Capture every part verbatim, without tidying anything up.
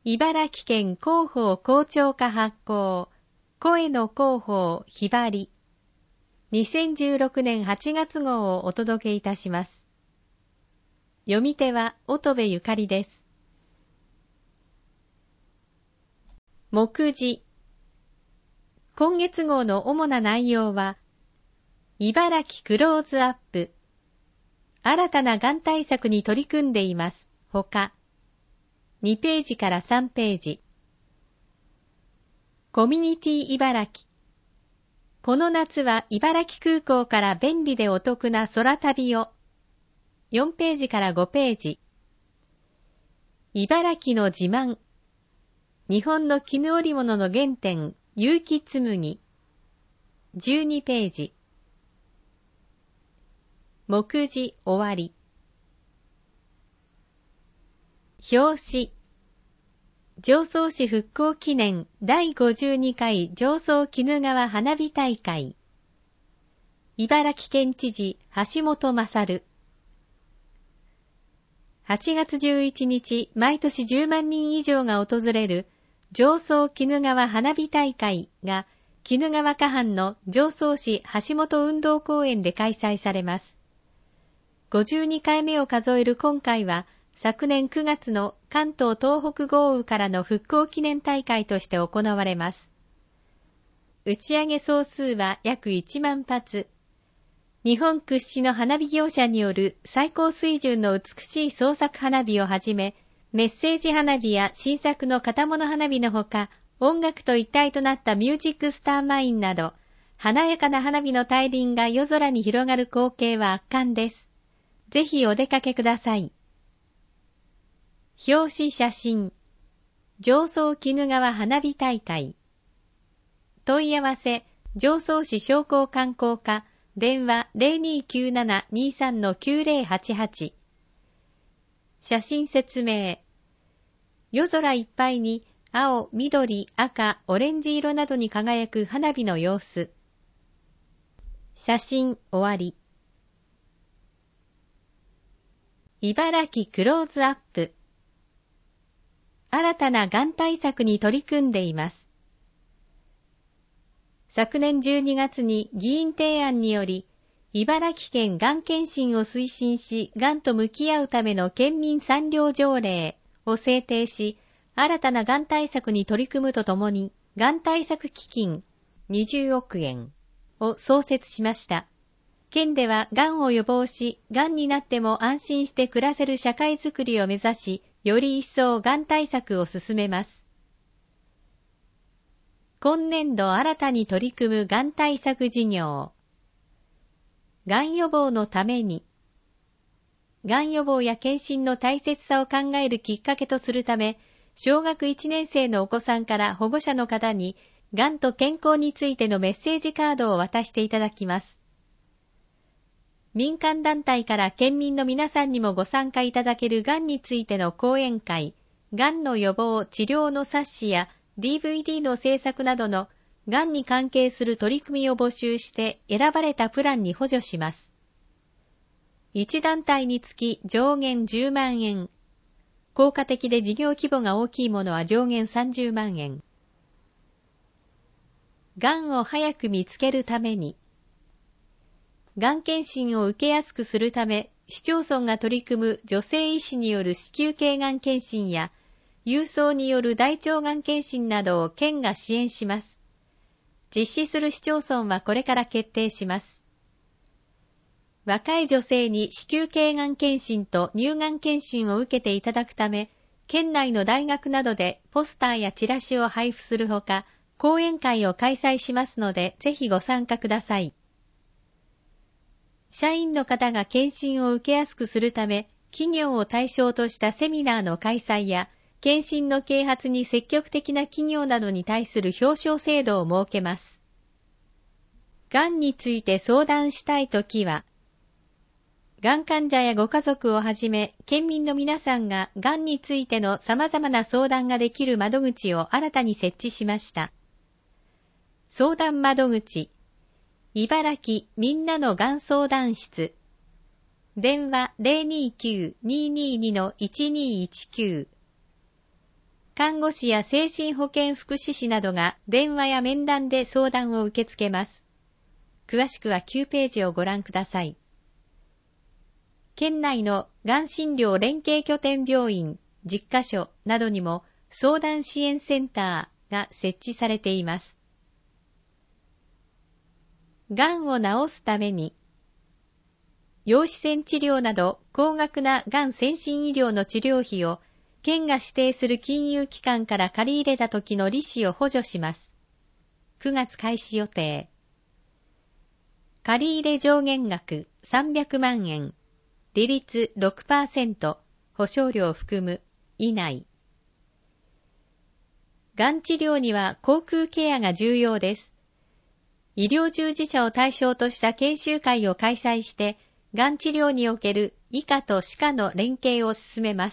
茨城県広報広聴課発行、声の広報ひばり、にせんじゅうろくねんはちがつ号をお届けいたします。読み手は乙部ゆかりです。目次。今月号の主な内容は、茨城クローズアップ、新たながん対策に取り組んでいます。ほか、にページからさんページ。コミュニティ茨城。この夏は茨城空港から便利でお得な空旅を。よんページからごページ。茨城の自慢。日本の絹織物の原点、結城紬。じゅうにページ。目次終わり。表紙。常総市復興記念だいごじゅうにかい常総鬼怒川花火大会。茨城県知事橋本勝。はちがつじゅういちにち、毎年じゅうまんにん以上が訪れる常総鬼怒川花火大会が鬼怒川河畔の常総市橋本運動公園で開催されます。ごじゅうにかいめを数える今回は、昨年くがつの関東東北豪雨からの復興記念大会として行われます。打ち上げ総数は約いちまんぱつ。日本屈指の花火業者による最高水準の美しい創作花火をはじめ、メッセージ花火や新作の型物花火のほか、音楽と一体となったミュージックスターマインなど、華やかな花火の大輪が夜空に広がる光景は圧巻です。ぜひお出かけください。表紙写真。常総鬼怒川花火大会。問い合わせ、常総市商工観光課、電話 ゼロにきゅうなな にさん きゅうゼロはちはち。写真説明。夜空いっぱいに青、緑、赤、オレンジ色などに輝く花火の様子。写真終わり。茨城クローズアップ。新たながん対策に取り組んでいます。昨年じゅうにがつに議員提案により、茨城県がん検診を推進し、がんと向き合うための県民参両条例を制定し、新たながん対策に取り組むとともに、がん対策基金にじゅうおくえんを創設しました。県ではがんを予防し、がんになっても安心して暮らせる社会づくりを目指し、より一層がん対策を進めます。今年度新たに取り組むがん対策事業。がん予防のために、がん予防や検診の大切さを考えるきっかけとするため、小学いちねん生のお子さんから保護者の方に、がんと健康についてのメッセージカードを渡していただきます。民間団体から県民の皆さんにもご参加いただけるがんについての講演会、がんの予防・治療の冊子や ディーブイディー の制作などのがんに関係する取り組みを募集して選ばれたプランに補助します。いち団体につき上限じゅうまんえん。効果的で事業規模が大きいものは上限さんじゅうまんえん。がんを早く見つけるために、がん検診を受けやすくするため、市町村が取り組む女性医師による子宮頸がん検診や、郵送による大腸がん検診などを県が支援します。実施する市町村はこれから決定します。若い女性に子宮頸がん検診と乳がん検診を受けていただくため、県内の大学などでポスターやチラシを配布するほか、講演会を開催しますので、ぜひご参加ください。社員の方が検診を受けやすくするため、企業を対象としたセミナーの開催や、検診の啓発に積極的な企業などに対する表彰制度を設けます。がんについて相談したいときは、がん患者やご家族をはじめ、県民の皆さんががんについての様々な相談ができる窓口を新たに設置しました。相談窓口、茨城みんなのがん相談室。電話 ゼロにきゅう にーにーに いちにーいちきゅう。 看護師や精神保健福祉士などが電話や面談で相談を受け付けます。詳しくはきゅうページをご覧ください。県内のがん診療連携拠点病院じゅっかしょなどにも相談支援センターが設置されています。がんを治すために、陽子線治療など高額ながん先進医療の治療費を県が指定する金融機関から借り入れた時の利子を補助します。くがつ開始予定。借入上限額さんびゃくまんえん、利率 ろくパーセント、保証料含む、以内。がん治療には口腔ケアが重要です。医療従事者を対象とした研修会を開催して、がん治療における医科と歯科の連携を進めます。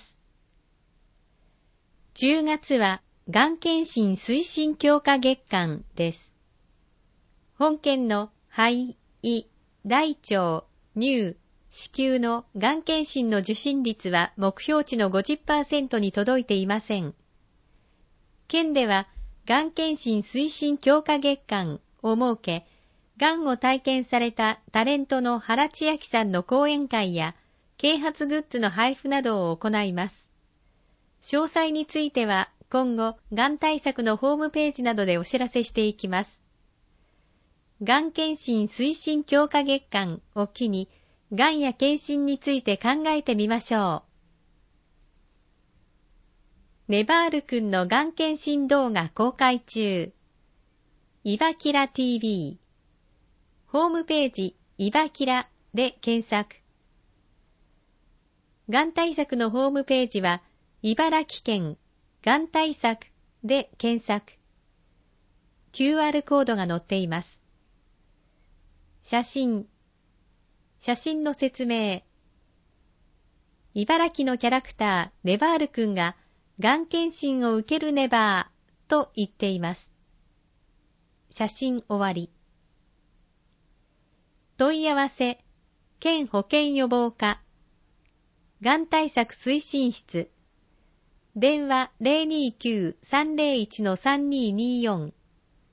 じゅうがつは、がん検診推進強化月間です。本県の肺、胃、大腸、乳、子宮のがん検診の受診率は目標値の ごじゅっパーセント に届いていません。県では、がん検診推進強化月間を設け、がんを体験されたタレントの原千秋さんの講演会や、啓発グッズの配布などを行います。詳細については今後、がん対策のホームページなどでお知らせしていきます。がん検診推進強化月間を機に、がんや検診について考えてみましょう。ネバールくんのがん検診動画公開中。イバキラ ティーブイ。ホームページ、イバキラで検索。がん対策のホームページは、茨城県がん対策で検索。キューアール コードが載っています。写真。写真の説明。茨城のキャラクター、ネバールくんが、がん検診を受けるネバーと言っています。写真終わり。問い合わせ、県保健予防課、がん対策推進室、電話 ゼロにきゅう さんゼロいち さんにーにーよん。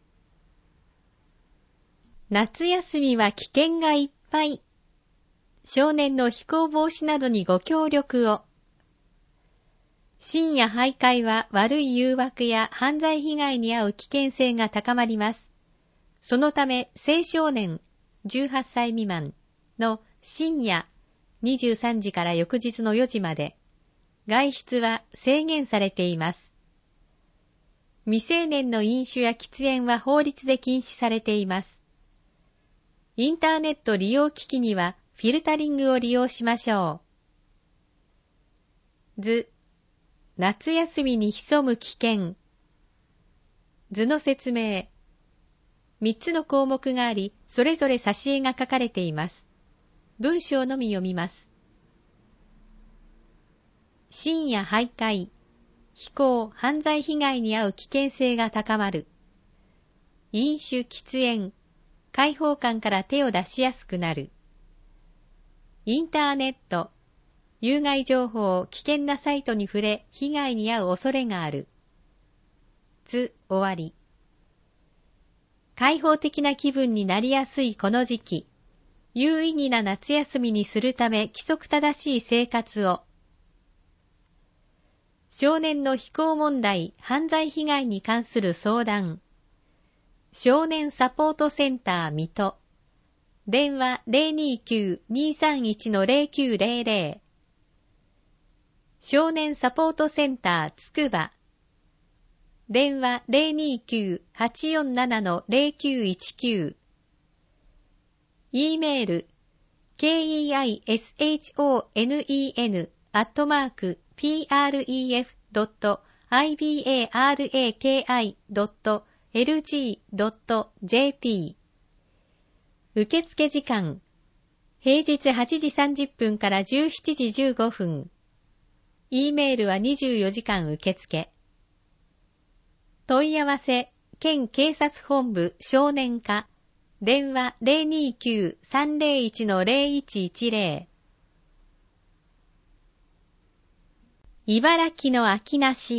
夏休みは危険がいっぱい。少年の非行防止などにご協力を。深夜徘徊は悪い誘惑や犯罪被害に遭う危険性が高まります。そのため青少年じゅうはっさい未満の深夜にじゅうさんじから翌日のよじまで外出は制限されています。未成年の飲酒や喫煙は法律で禁止されています。インターネット利用機器にはフィルタリングを利用しましょう。図、夏休みに潜む危険。図の説明。みっつの項目があり、それぞれ挿絵が書かれています。文章のみ読みます。深夜徘徊、非行、犯罪被害に遭う危険性が高まる。飲酒、喫煙、開放感から手を出しやすくなる。インターネット、有害情報、危険なサイトに触れ、被害に遭う恐れがある。図、終わり。開放的な気分になりやすいこの時期、有意義な夏休みにするため規則正しい生活を。少年の非行問題、犯罪被害に関する相談。少年サポートセンター水戸。電話 ゼロにきゅう にーさんいち ゼロきゅうゼロゼロ。少年サポートセンターつくば。電話 ゼロにきゅう はちよんなな ゼロきゅういちきゅう。e メール ケーイーアイエスエイチオーエヌイーエヌ アットマーク ピーアールイーエフ ドット アイビーエーアールエーケーアイ ドット エルジー ドット ジェーピー。受付時間。平日はちじさんじゅっぷんからじゅうしちじじゅうごふん。e メールはにじゅうよじかん受付。問い合わせ、県警察本部少年課。電話 ゼロにきゅう さんゼロいち ゼロいちいちゼロ。茨城の秋梨、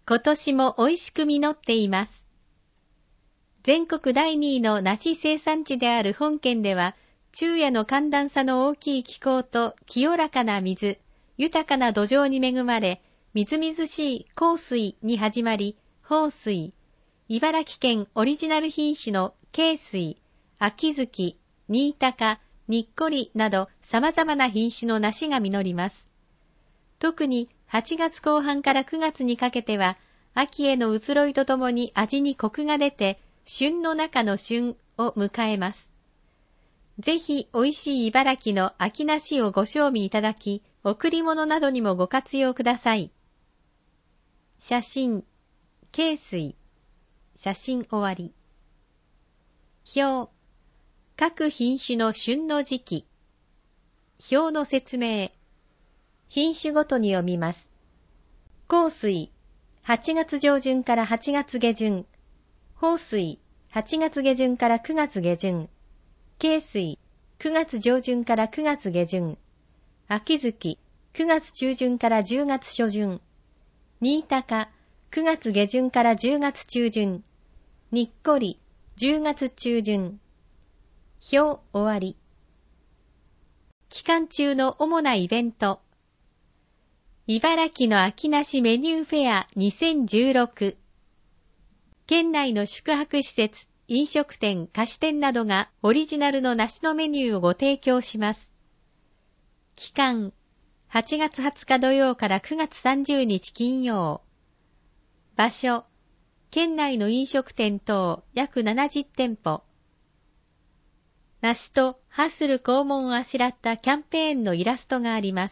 今年も美味しく実っています。全国だいにいの梨生産地である本県では、昼夜の寒暖差の大きい気候と清らかな水、豊かな土壌に恵まれ、みずみずしい香水に始まり、豊水、茨城県オリジナル品種の慶水、秋月、新高、にっこりなど様々な品種の梨が実ります。特にはちがつこう半からくがつにかけては、秋への移ろいとともに味にコクが出て、旬の中の旬を迎えます。ぜひ美味しい茨城の秋梨をご賞味いただき、贈り物などにもご活用ください。写真、慶水、写真終わり。表、各品種の旬の時期。表の説明。品種ごとに読みます。香水、はちがつ上旬からはちがつ下旬。豊水、はちがつ下旬からくがつ下旬。慶水、くがつ上旬からくがつ下旬。秋月、くがつ中旬からじゅうがつ初旬。新高、くがつ下旬からじゅうがつ中旬。にっこり、じゅうがつ中旬。表終わり。期間中の主なイベント。茨城の秋梨メニューフェアにせんじゅうろく。県内の宿泊施設、飲食店、菓子店などがオリジナルの梨のメニューをご提供します。期間、はちがつはつか土曜からくがつさんじゅうにち金曜。場所、県内の飲食店等約ななじゅってんぽ。梨とハッスル肛門をあしらったキャンペーンのイラストがあります。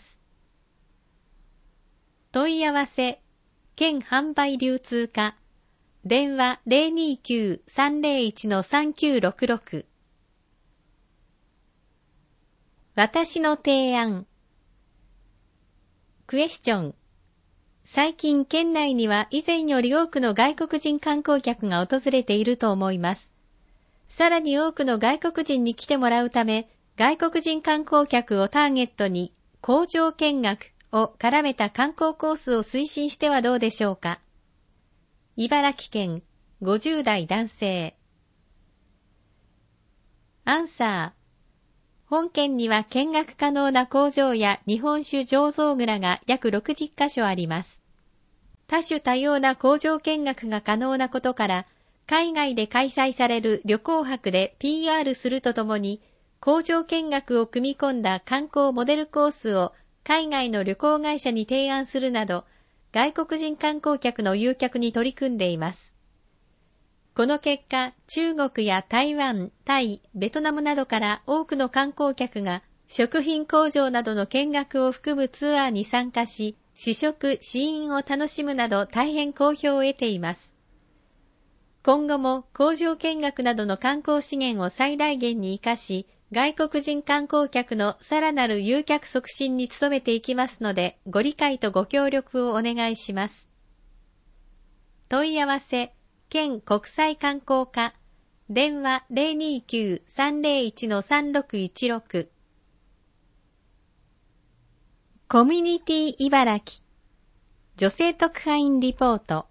問い合わせ、県販売流通課、電話 ゼロにきゅう さんゼロいち さんきゅうろくろく。私の提案。クエスチョン。最近県内には以前より多くの外国人観光客が訪れていると思います。さらに多くの外国人に来てもらうため、外国人観光客をターゲットに工場見学を絡めた観光コースを推進してはどうでしょうか。茨城県ごじゅう代男性。アンサー。本県には見学可能な工場や日本酒醸造蔵が約ろくじゅっかしょあります。多種多様な工場見学が可能なことから、海外で開催される旅行博で ピーアール するとともに、工場見学を組み込んだ観光モデルコースを海外の旅行会社に提案するなど、外国人観光客の誘客に取り組んでいます。この結果、中国や台湾、タイ、ベトナムなどから多くの観光客が食品工場などの見学を含むツアーに参加し、試食、試飲を楽しむなど大変好評を得ています。今後も工場見学などの観光資源を最大限に活かし、外国人観光客のさらなる誘客促進に努めていきますので、ご理解とご協力をお願いします。問い合わせ、県国際観光課、電話 ゼロにきゅう さんゼロいち さんろくいちろく。コミュニティ茨城、女性特派員リポート。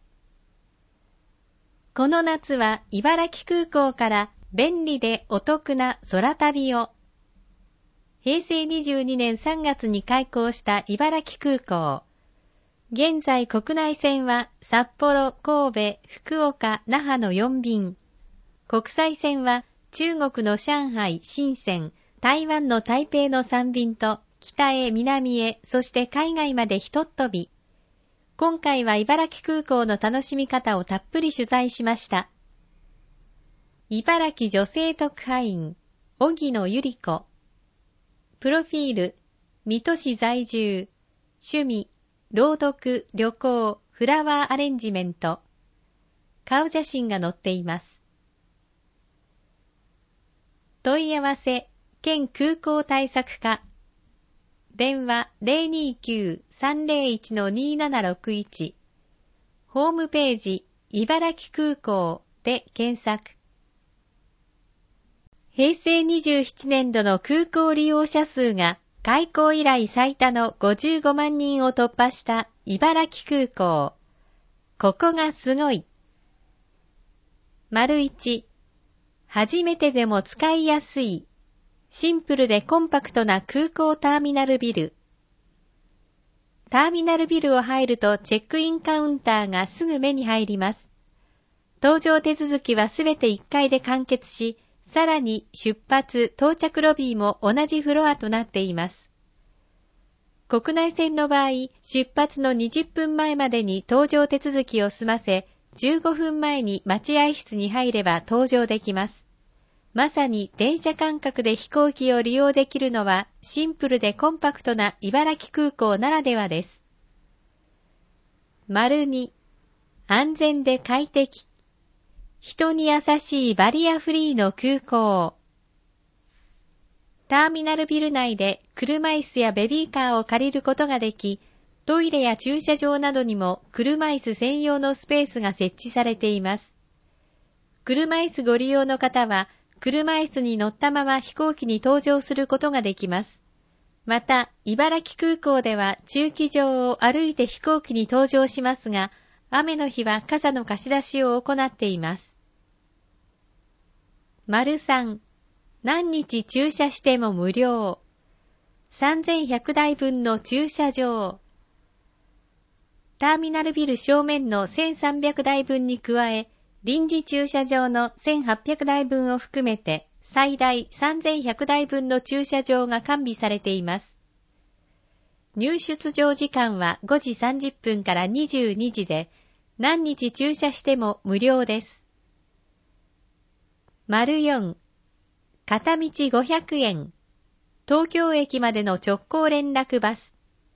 この夏は茨城空港から便利でお得な空旅を。へいせいにじゅうにねんさんがつに開港した茨城空港。現在国内線は札幌、神戸、福岡、那覇のよんびん。国際線は中国の上海、深セン、台湾の台北のさんびんと北へ南へ、そして海外までひとっ飛び。今回は茨城空港の楽しみ方をたっぷり取材しました。茨城女性特派員、荻野ゆり子。プロフィール、水戸市在住、趣味、朗読、旅行、フラワーアレンジメント。顔写真が載っています。問い合わせ、県空港対策課。電話 ゼロにきゅう さんゼロいち にななろくいち。ホームページ、茨城空港で検索。へいせいにじゅうななねんどの空港利用者数が開港以来最多のごじゅうごまんにんを突破した茨城空港。 ここがすごい。丸一、初めてでも使いやすい、シンプルでコンパクトな空港ターミナルビル。ターミナルビルを入るとチェックインカウンターがすぐ目に入ります。搭乗手続きはすべていっかいで完結し、さらに出発・到着ロビーも同じフロアとなっています。国内線の場合、出発のにじゅっぷんまえまでに搭乗手続きを済ませ、じゅうごふんまえに待合室に入れば搭乗できます。まさに電車感覚で飛行機を利用できるのはシンプルでコンパクトな茨城空港ならではです。丸に、安全で快適。人に優しいバリアフリーの空港。ターミナルビル内で車椅子やベビーカーを借りることができ、トイレや駐車場などにも車椅子専用のスペースが設置されています。車椅子ご利用の方は、車椅子に乗ったまま飛行機に搭乗することができます。また、茨城空港では駐機場を歩いて飛行機に搭乗しますが、雨の日は傘の貸し出しを行っています。丸三、何日駐車しても無料。さんぜんひゃくだいぶんの駐車場。ターミナルビル正面のせんさんびゃくだいぶんに加え、臨時駐車場のせんはっぴゃくだいぶんを含めて最大さんぜんひゃくだいぶんの駐車場が完備されています。入出場時間はごじさんじゅっぷんからにじゅうにじで、何日駐車しても無料です。丸よん、片道ごひゃくえん。東京駅までの直行連絡バス。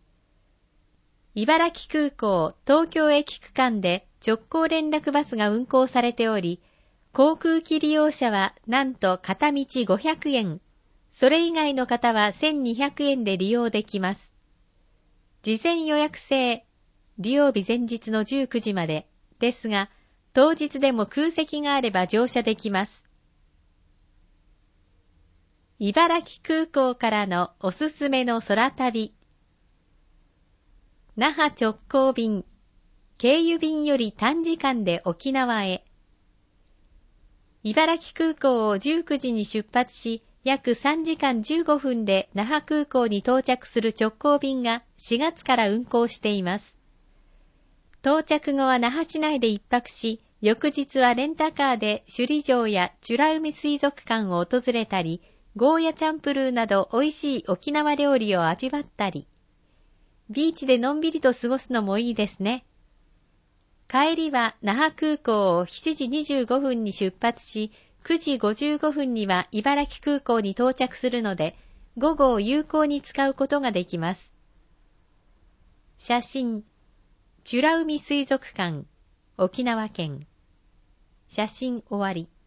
茨城空港東京駅区間で直行連絡バスが運行されており、航空機利用者はなんと片道ごひゃくえん、それ以外の方はせんにひゃくえんで利用できます。事前予約制、利用日前日のじゅうくじまでですが、当日でも空席があれば乗車できます。茨城空港からのおすすめの空旅。那覇直行便、経由便より短時間で沖縄へ。茨城空港をじゅうくじに出発し、約さんじかんじゅうごふんで那覇空港に到着する直行便がしがつから運行しています。到着後は那覇市内で一泊し、翌日はレンタカーで首里城や美ら海水族館を訪れたり、ゴーヤチャンプルーなど美味しい沖縄料理を味わったり、ビーチでのんびりと過ごすのもいいですね。帰りは那覇空港をしちじにじゅうごふんに出発し、くじごじゅうごふんには茨城空港に到着するので、午後を有効に使うことができます。写真、美ら海水族館、沖縄県。写真終わり。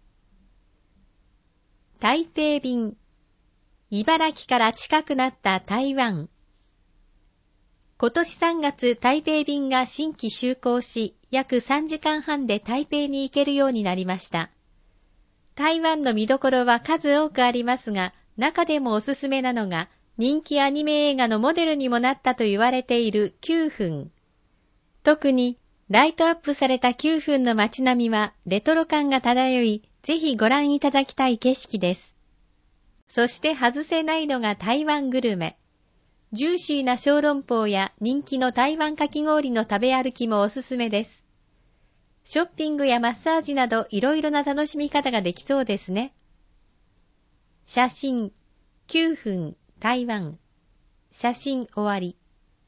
台北便、茨城から近くなった台湾。今年さんがつ台北便が新規就航し、約さんじかんはんで台北に行けるようになりました。台湾の見どころは数多くありますが、中でもおすすめなのが、人気アニメ映画のモデルにもなったと言われているきゅうふん。特に、ライトアップされたきゅうふんの街並みはレトロ感が漂い、ぜひご覧いただきたい景色です。そして外せないのが台湾グルメ。ジューシーな小籠包や人気の台湾かき氷の食べ歩きもおすすめです。ショッピングやマッサージなどいろいろな楽しみ方ができそうですね。写真、きゅうふん、台湾。写真終わり。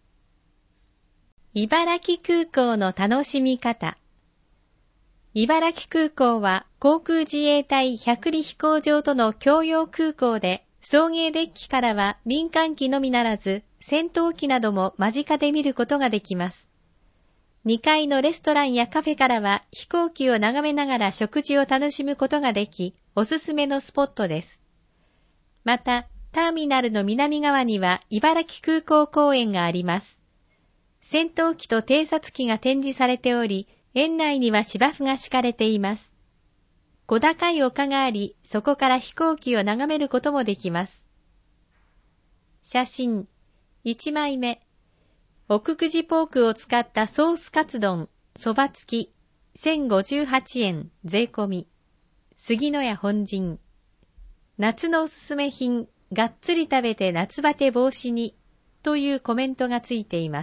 茨城空港の楽しみ方。茨城空港は航空自衛隊百里飛行場との共用空港で、送迎デッキからは民間機のみならず、戦闘機なども間近で見ることができます。にかいのレストランやカフェからは飛行機を眺めながら食事を楽しむことができ、おすすめのスポットです。また、ターミナルの南側には茨城空港公園があります。戦闘機と偵察機が展示されており、園内には芝生が敷かれています。小高い丘があり、そこから飛行機を眺めることもできます。写真、いちまいめ。奥久慈ポークを使ったソースカツ丼、 そば付きせんごじゅうはちえん税込み。杉の屋本陣。夏のおすすめ品、がっつり食べて夏バテ防止にというコメントがついています。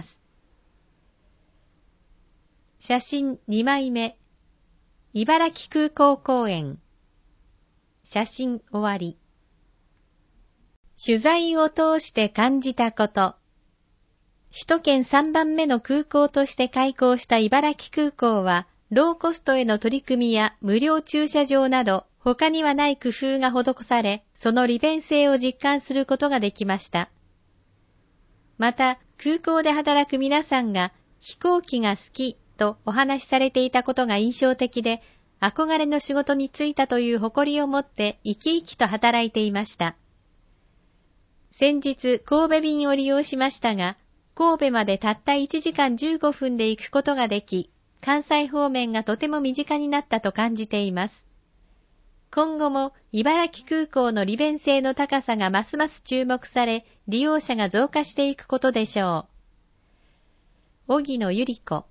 写真にまいめ。茨城空港公園。写真終わり。取材を通して感じたこと。首都圏さんばんめの空港として開港した茨城空港は、ローコストへの取り組みや無料駐車場など、他にはない工夫が施され、その利便性を実感することができました。また、空港で働く皆さんが飛行機が好きとお話しされていたことが印象的で、憧れの仕事に就いたという誇りを持って生き生きと働いていました。先日、神戸便を利用しましたが、神戸までたったいちじかんじゅうごふんで行くことができ、関西方面がとても身近になったと感じています。今後も茨城空港の利便性の高さがますます注目され、利用者が増加していくことでしょう。荻野ゆり子。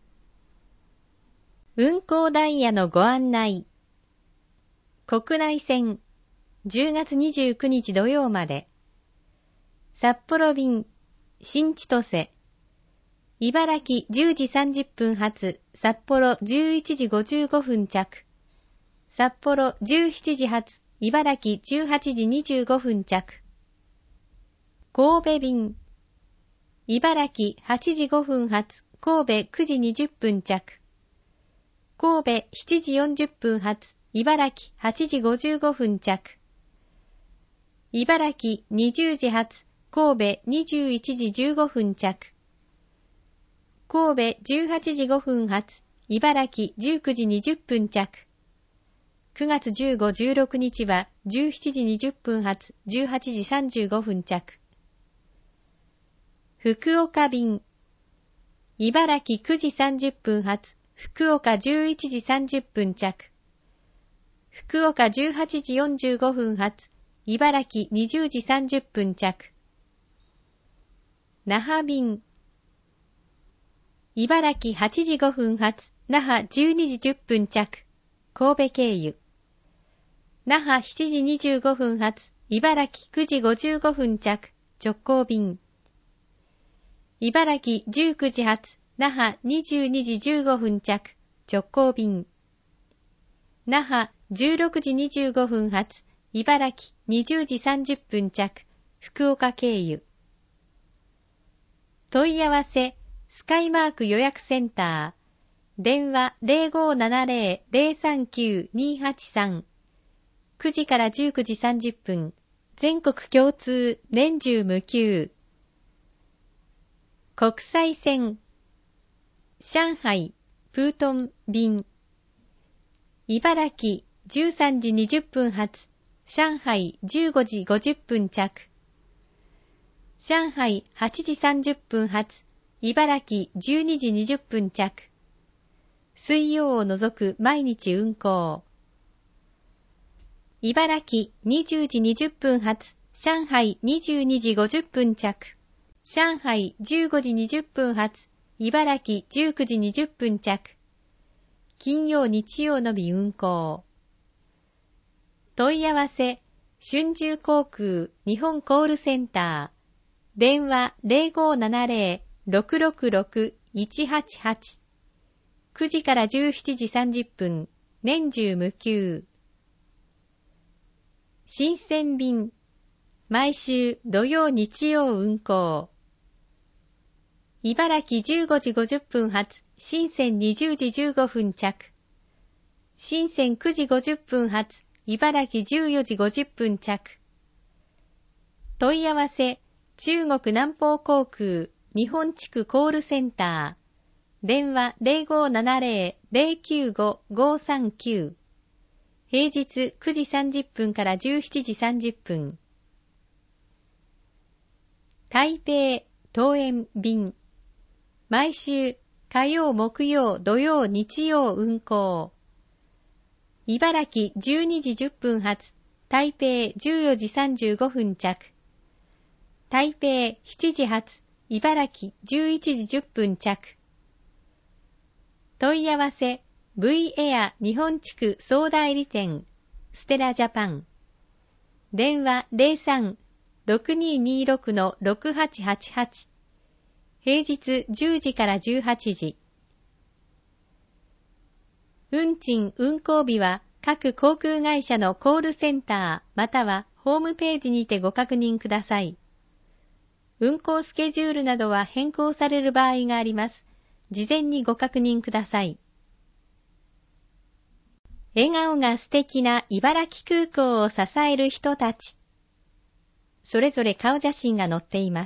運行ダイヤのご案内。国内線じゅうがつにじゅうくにち土曜まで。札幌便新千歳。茨城じゅうじさんじゅっぷん発、札幌じゅういちじごじゅうごふん着。札幌じゅうしちじ発、茨城じゅうはちじにじゅうごふん着。神戸便。茨城はちじごふん発、神戸くじにじゅっぷん着。神戸しちじよんじゅっぷん発、茨城はちじごじゅうごふん着。茨城にじゅうじ発、神戸にじゅういちじじゅうごふん着。神戸じゅうはちじごふん発、茨城じゅうくじにじゅっぷん着。くがつじゅうご、じゅうろくにちはじゅうしちじにじゅっぷん発、じゅうはちじさんじゅうごふん着。福岡便。茨城くじさんじゅっぷん発、福岡じゅういちじさんじゅっぷん着。福岡じゅうはちじよんじゅうごふん発、茨城にじゅうじさんじゅっぷん着。那覇便。茨城はちじごふん発、那覇じゅうにじじゅっぷん着。神戸経由。那覇しちじにじゅうごふん発、茨城くじごじゅうごふん着。直行便。茨城じゅうくじ発、那覇にじゅうにじじゅうごふん着。直行便。那覇じゅうろくじにじゅうごふん発、茨城にじゅうじさんじゅっぷん着。福岡経由。問い合わせ、スカイマーク予約センター。電話 ゼロごーななゼロ ゼロさんきゅう にはちさん。くじからじゅうくじさんじゅっぷん。全国共通、年中無休。国際線。上海、プートン便。茨城、じゅうさんじにじゅっぷん発。上海、じゅうごじごじゅっぷん着。上海、はちじさんじゅっぷん発。茨城、じゅうにじにじゅっぷん着。水曜を除く毎日運行。茨城、にじゅうじにじゅっぷん発。上海、にじゅうにじごじゅっぷん着。上海、じゅうごじにじゅっぷん発。茨城、じゅうくじにじゅっぷん着。金曜日曜のみ運行。問い合わせ、春秋航空日本コールセンター。電話 ゼロごーななゼロ ろくろくろく いちはちはち。くじからじゅうしちじさんじゅっぷん。年中無休。新鮮便。毎週土曜日曜運行。茨城じゅうごじごじゅっぷん発。新鮮にじゅうじじゅうごふん着。新鮮くじごじゅっぷん発。茨城じゅうよじごじゅっぷん着。問い合わせ、中国南方航空日本地区コールセンター。電話 ゼロごーななゼロ ゼロきゅうご ごさんきゅう。平日くじさんじゅっぷんからじゅうしちじさんじゅっぷん。台北、桃園便。毎週火曜、木曜、土曜、日曜運行。茨城じゅうにじじゅっぷん発。台北じゅうよじさんじゅうごふん着。台北しちじ発、茨城じゅういちじじゅっぷん着。 問い合わせ V エア日本地区総代理店ステラジャパン。電話 ゼロさん ろくにーにーろく ろくはちはちはち。平日じゅうじからじゅうはちじ。運賃運行日は各航空会社のコールセンターまたはホームページにてご確認ください。運行スケジュールなどは変更される場合があります。事前にご確認ください。笑顔が素敵な茨城空港を支える人たち。それぞれ顔写真が載っています。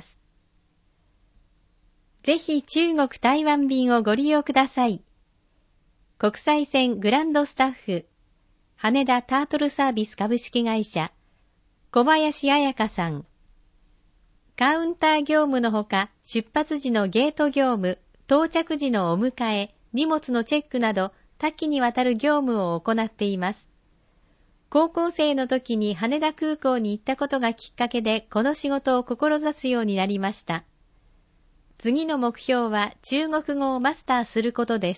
ぜひ中国台湾便をご利用ください。国際線グランドスタッフ、羽田タートルサービス株式会社、小林彩香さん。カウンター業務のほか、出発時のゲート業務、到着時のお迎え、荷物のチェックなど、多岐にわたる業務を行っています。高校生の時に羽田空港に行ったことがきっかけで、この仕事を志すようになりました。次の目標は中国語をマスターすることです。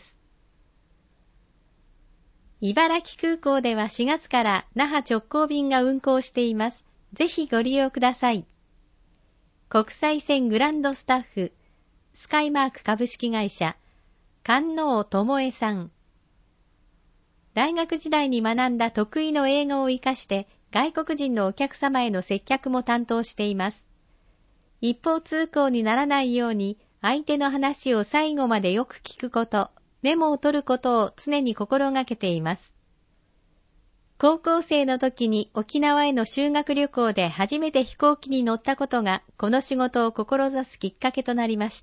茨城空港ではしがつから那覇直行便が運航しています。ぜひご利用ください。国際線グランドスタッフ、スカイマーク株式会社、菅能智恵さん。大学時代に学んだ得意の英語を活かして外国人のお客様への接客も担当しています。一方通行にならないように相手の話を最後までよく聞くこと、メモを取ることを常に心がけています。高校生の時に沖縄への修学旅行で初めて飛行機に乗ったことがこの仕事を志すきっかけとなりました。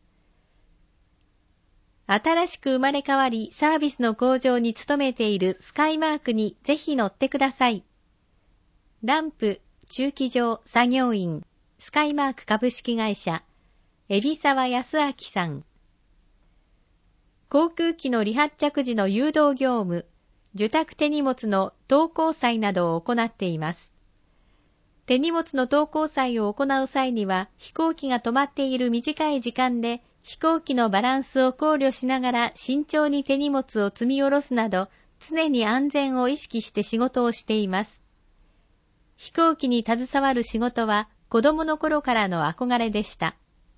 新しく生まれ変わりサービスの向上に努めているスカイマークにぜひ乗ってください。ランプ、駐機場、作業員、スカイマーク株式会社、海老沢康明さん。航空機の離発着時の誘導業務、受託手荷物の投降載などを行っています。手荷物の投降載を行う際には飛行機が止まっている短い時間で飛行機のバランスを考慮しながら慎重に手荷物を積み下ろすなど常に安全を意識して仕事をしています。飛行機に携わる仕事は子供の頃からの憧れでした。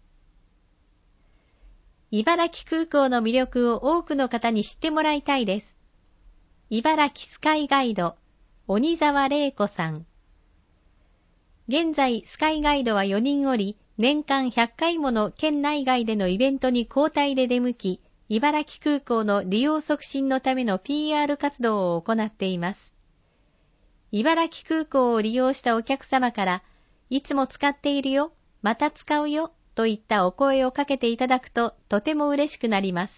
茨城空港の魅力を多くの方に知ってもらいたいです。茨城スカイガイド、鬼沢玲子さん。現在スカイガイドはよにんおり、年間ひゃっかいもの県内外でのイベントに交代で出向き、茨城空港の利用促進のための ピーアール 活動を行っています。茨城空港を利用したお客様から、いつも使っているよ、また使うよ、といったお声をかけていただくととても嬉しくなります。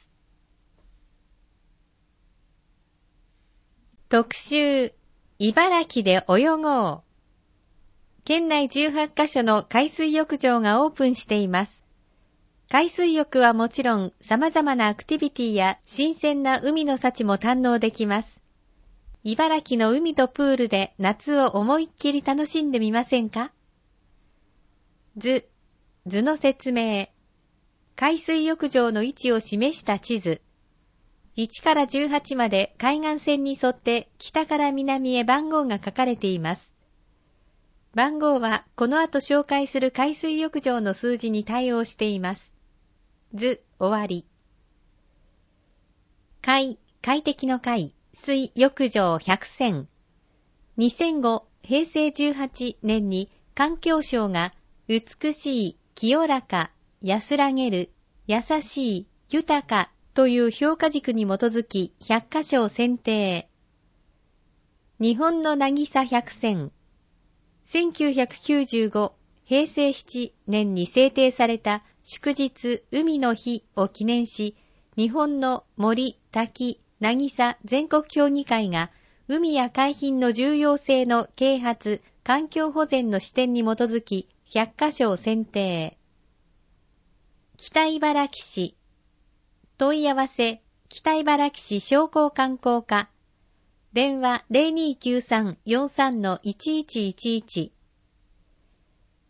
特集、茨城で泳ごう。県内じゅうはちカ所の海水浴場がオープンしています。海水浴はもちろん様々なアクティビティや新鮮な海の幸も堪能できます。茨城の海とプールで夏を思いっきり楽しんでみませんか？図、図の説明。海水浴場の位置を示した地図。いちからじゅうはちまで海岸線に沿って北から南へ番号が書かれています。番号はこの後紹介する海水浴場の数字に対応しています。図、終わり。海、快適の海、水浴場百選。にせんご、平成じゅうはちねんに環境省が美しい、清らか、安らげる、優しい、豊かという評価軸に基づきひゃっかしょを選定。日本の渚百選。せんきゅうひゃくきゅうじゅうご、平成ななねんに制定された祝日海の日を記念し、日本の森、滝、渚全国協議会が海や海浜の重要性の啓発、環境保全の視点に基づきひゃっかしょを選定。北茨城市。問い合わせ、北茨城市商工観光課。電話 ゼロにーきゅうさん よんさん いちいちいちいち。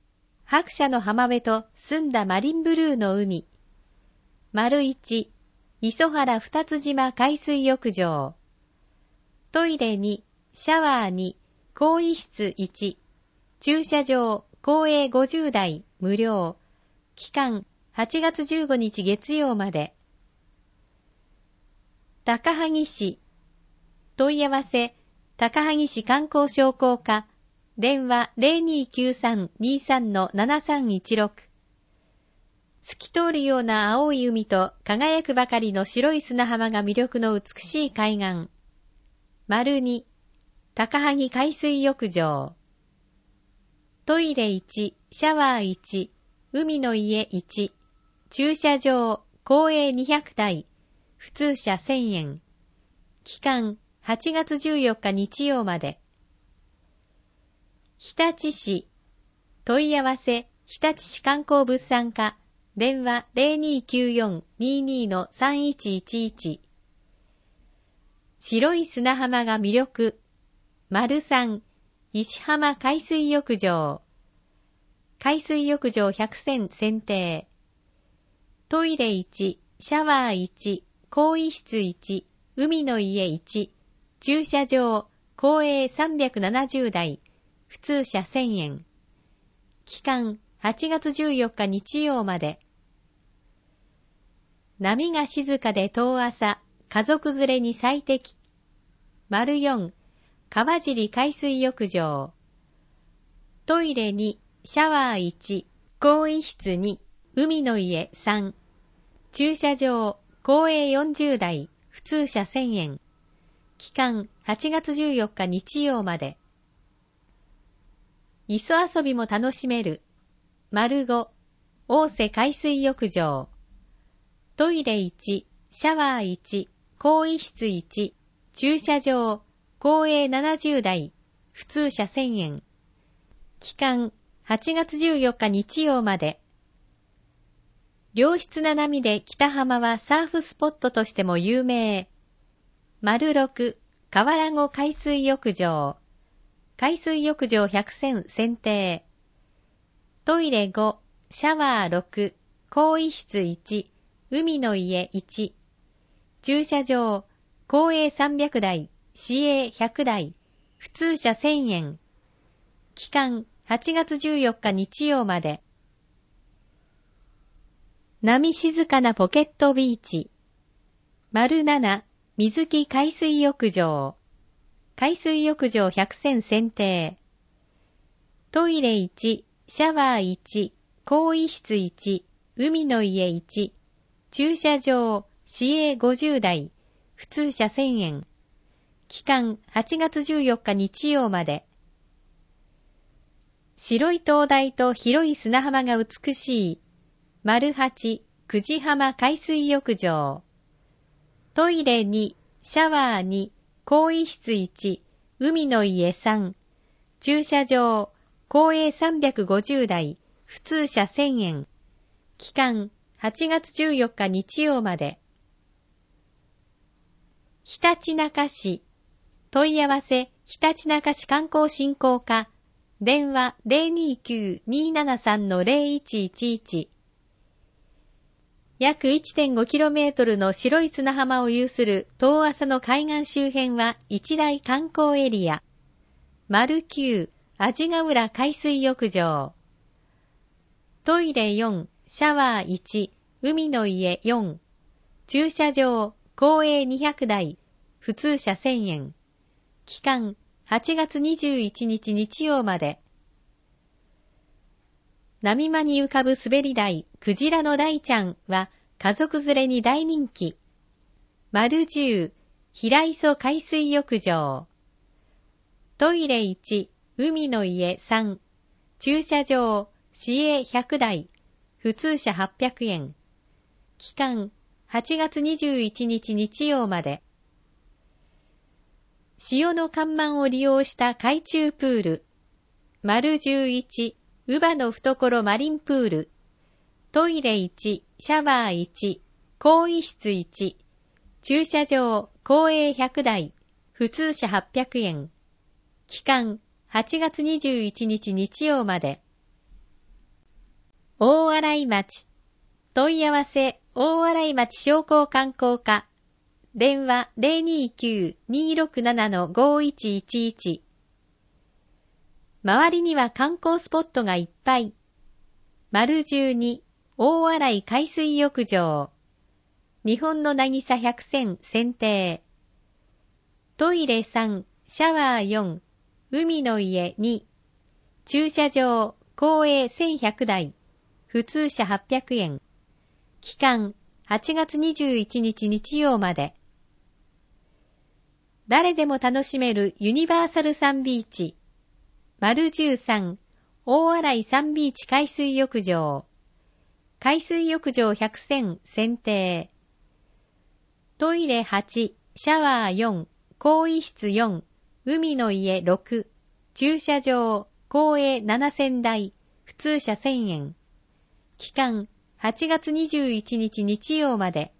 白砂の浜辺と澄んだマリンブルーの海。丸一、 磯原二つ島海水浴場。トイレに、シャワーに、更衣室いち、駐車場、公営ごじゅうだい、無料。期間、はちがつじゅうごにち月曜まで。高萩市。問い合わせ、高萩市観光商工課。電話 ゼロにーきゅうさん にーさん ななさんいちろく。透き通るような青い海と輝くばかりの白い砂浜が魅力の美しい海岸。丸に、高萩海水浴場。トイレいち、シャワーいち、海の家いち、駐車場、公営にひゃくだい、普通車せんえん。期間、はちがつじゅうよっか日曜まで。日立市。問い合わせ、日立市観光物産課。電話 ゼロにーきゅうよん にーにー さんいちいちいち。白い砂浜が魅力。丸さん、石浜海水浴場。海水浴場ひゃくせん選定。トイレいち、シャワーいち、更衣室いち、海の家いち、駐車場、公営さんびゃくななじゅうだい、普通車せんえん。期間、はちがつじゅうよっか日曜まで。波が静かで遠浅、家族連れに最適。丸よん、川尻海水浴場。トイレに、シャワーいち、更衣室に、海の家さん。駐車場、公営よんじゅうだい、普通車せんえん。期間、はちがつじゅうよっか日曜まで。磯遊びも楽しめる。丸ご、大瀬海水浴場。トイレいち、シャワーいち、更衣室いち、駐車場、公営ななじゅうだい、普通車せんえん。期間、はちがつじゅうよっか日曜まで。良質な波で北浜はサーフスポットとしても有名。丸ろく、河原湖海水浴場。海水浴場ひゃくせん選定。トイレご、シャワーろく、更衣室いち、海の家いち。駐車場、公営さんびゃくだい、市営ひゃくだい、普通車せんえん。期間、はちがつじゅうよっか日曜まで。波静かなポケットビーチ。丸なな、水木海水浴場。海水浴場ひゃくせん選定。トイレいち、シャワーいち、更衣室いち、海の家いち、駐車場、市営ごじゅうだい、普通車せんえん。期間はちがつじゅうよっか日曜まで。白い灯台と広い砂浜が美しい。丸はち、久慈浜海水浴場。トイレに、シャワーに、更衣室いち、海の家さん。駐車場、公営さんびゃくごじゅうだい、普通車せんえん。期間、はちがつじゅうよっか日曜まで。ひたちなか市。問い合わせ、ひたちなか市観光振興課。電話 ゼロにーきゅう にーななさん ゼロいちいちいち。約 いってんごキロメートル の白い砂浜を有する遠浅の海岸周辺は一大観光エリア。丸きゅう、阿字ヶ浦海水浴場。トイレよん、シャワーいち、海の家よん。駐車場、公営にひゃくだい、普通車せんえん。期間、はちがつにじゅういちにち日曜まで。波間に浮かぶ滑り台、クジラの大ちゃんは家族連れに大人気。丸じゅう、平磯海水浴場。トイレいち、海の家さん。駐車場、市営ひゃくだい、普通車はっぴゃくえん。期間、はちがつにじゅういちにち日曜まで。潮の干満を利用した海中プール。丸じゅういち、乳母の懐マリンプール。トイレいち、シャワーいち、更衣室いち。駐車場、公営ひゃくだい、普通車はっぴゃくえん。期間、はちがつにじゅういちにち日曜まで。大洗町。問い合わせ、 大洗町商工観光課、電話 ゼロにきゅう にーろくなな ごいちいちいち。周りには観光スポットがいっぱい。丸じゅうに、大洗海水浴場。日本の渚百選選定。トイレさん、シャワーよん、海の家に、駐車場、公営せんひゃくだい、普通車はっぴゃくえん。期間、はちがつにじゅういちにち日曜まで。誰でも楽しめるユニバーサルサンビーチ。丸じゅうさん、大洗サンビーチ海水浴場。海水浴場百選選定。トイレはち、シャワーよん、更衣室よん、海の家ろく、駐車場、公営ななせんだい、普通車せんえん。期間、はちがつにじゅういちにち日曜まで。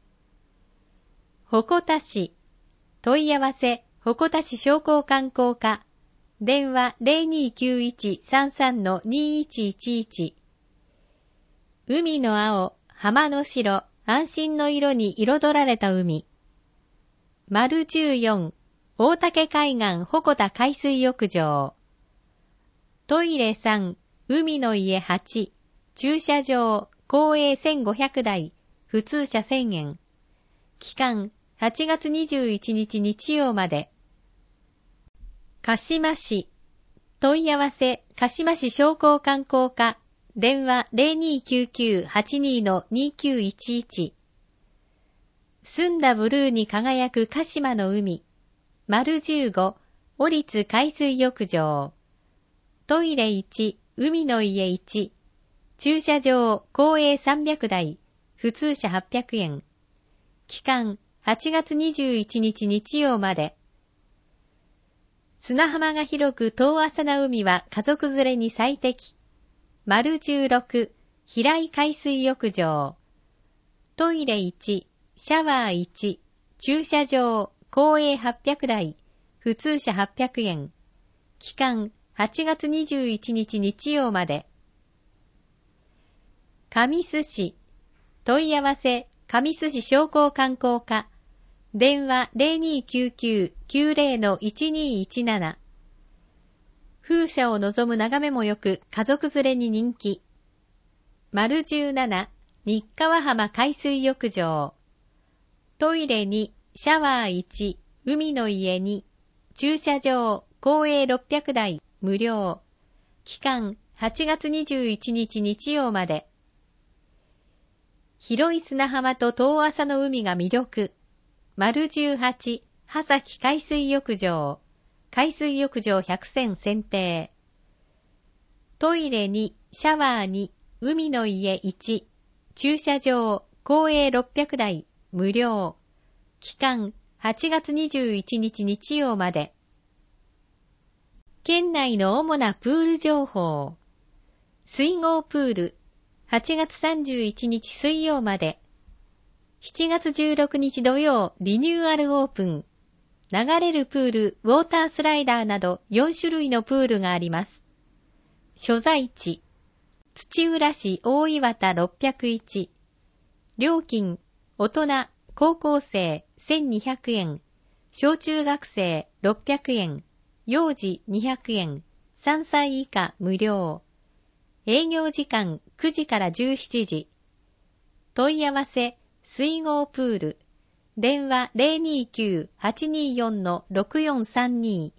鉾田市。問い合わせ、鉾田市商工観光課。電話 ゼロにきゅういち さんさん にいちいちいち。海の青、浜の白、安心の色に彩られた海。丸じゅうよん、大竹海岸鉾田海水浴場。トイレさん、海の家はち、駐車場、公営せんごひゃくだい、普通車せんえん。期間、はちがつにじゅういちにち日曜まで。鹿島市。問い合わせ、鹿島市商工観光課。電話 ゼロにきゅうきゅう はちに にきゅういちいち。澄んだブルーに輝く鹿島の海。丸じゅうご、尾立海水浴場。トイレいち、海の家いち。駐車場、公営さんびゃくだい、普通車はっぴゃくえん。期間、はちがつにじゅういちにち日曜まで。砂浜が広く遠浅な海は家族連れに最適。丸じゅうろく、平井海水浴場。トイレいち、シャワーいち、駐車場、公営はっぴゃくだい、普通車はっぴゃくえん。期間、はちがつにじゅういちにち日曜まで。神栖市。問い合わせ、神栖市商工観光課。電話 ゼロにきゅうきゅう きゅうゼロ いちにいちなな。風車を望む眺めもよく家族連れに人気。丸じゅうなな、日川浜海水浴場。トイレに、シャワーいち、海の家に、駐車場、公営ろっぴゃくだい、無料。期間、はちがつにじゅういちにち日曜まで。広い砂浜と遠浅の海が魅力。丸じゅうはち、波崎海水浴場。海水浴場百選選定。トイレに、シャワーに、海の家いち、駐車場、公営ろっぴゃくだい、無料。期間、はちがつにじゅういちにち日曜まで。県内の主なプール情報。水郷プール、はちがつさんじゅういちにち水曜まで。しちがつじゅうろくにち土曜リニューアルオープン。流れるプール、ウォータースライダーなどよんしゅるいのプールがあります。所在地。土浦市大岩田ろっぴゃくいち。料金、大人、高校生せんにひゃくえん。小中学生ろっぴゃくえん。幼児にひゃくえん。さんさい以下無料。営業時間くじからじゅうしちじ。問い合わせ、水郷プール。電話 ゼロにきゅう はちによん ろくよんさんに。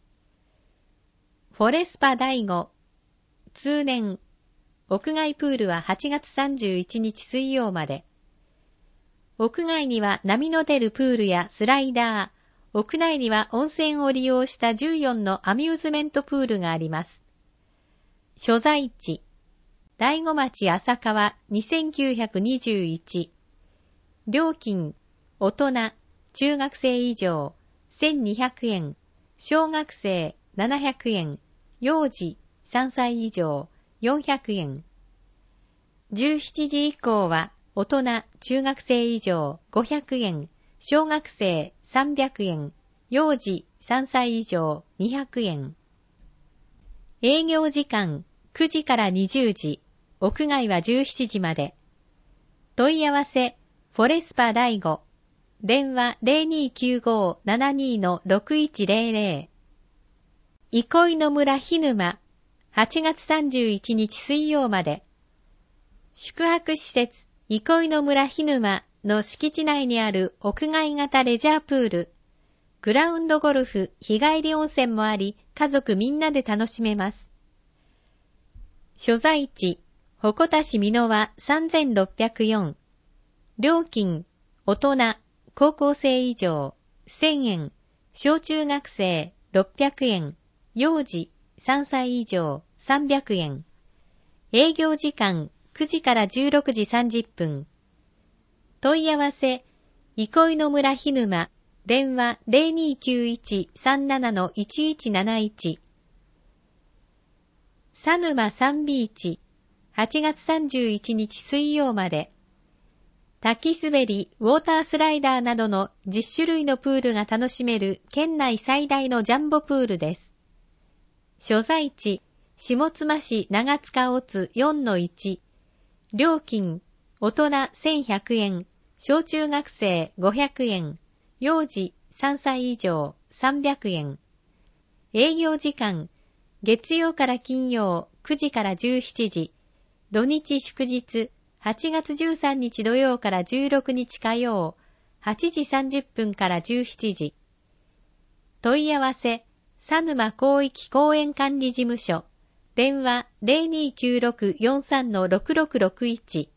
フォレスパ第五。通年。屋外プールははちがつさんじゅういちにち水曜まで。屋外には波の出るプールやスライダー、屋内には温泉を利用したじゅうよんのアミューズメントプールがあります。所在地。大子町浅川にせんきゅうひゃくにじゅういち。料金、大人、中学生以上、せんにひゃくえん、小学生、ななひゃくえん、幼児、さんさい以上、よんひゃくえん。じゅうしちじ以降は、大人、中学生以上、ごひゃくえん、小学生、さんびゃくえん、幼児、さんさい以上、にひゃくえん。営業時間、くじからにじゅうじ、屋外はじゅうしちじまで。 問い合わせ、フォレスパ第五。電話 ゼロにーきゅうご ななにー ろくいちゼロゼロ。憩いの村ひぬま、はちがつさんじゅういちにち水曜まで。宿泊施設、憩いの村ひぬまの敷地内にある屋外型レジャープール、グラウンドゴルフ、日帰り温泉もあり、家族みんなで楽しめます。所在地、鉾田市美濃はさんぜんろっぴゃくよん。料金、大人、高校生以上、せんえん、小中学生、ろっぴゃくえん、幼児、さんさい以上、さんびゃくえん。営業時間、くじからじゅうろくじさんじゅっぷん。問い合わせ、憩いの村ひぬま、電話 ゼロにーきゅういち さんなな いちいちなないち。佐沼サンビーチ、はちがつさんじゅういちにち水曜まで。滝滑り、ウォータースライダーなどのじゅっしゅるいのプールが楽しめる県内最大のジャンボプールです。所在地、下妻市長塚オツ よんのいち。料金、大人せんひゃくえん、小中学生ごひゃくえん、幼児さんさい以上さんびゃくえん。営業時間、月曜から金曜くじからじゅうしちじ、土日祝日はちがつじゅうさんにち土曜からじゅうろくにち火曜はちじさんじゅっぷんからじゅうしちじ。問い合わせ、佐沼広域公園管理事務所、電話 ゼロにーきゅうろく よんさん ろくろくろくいち。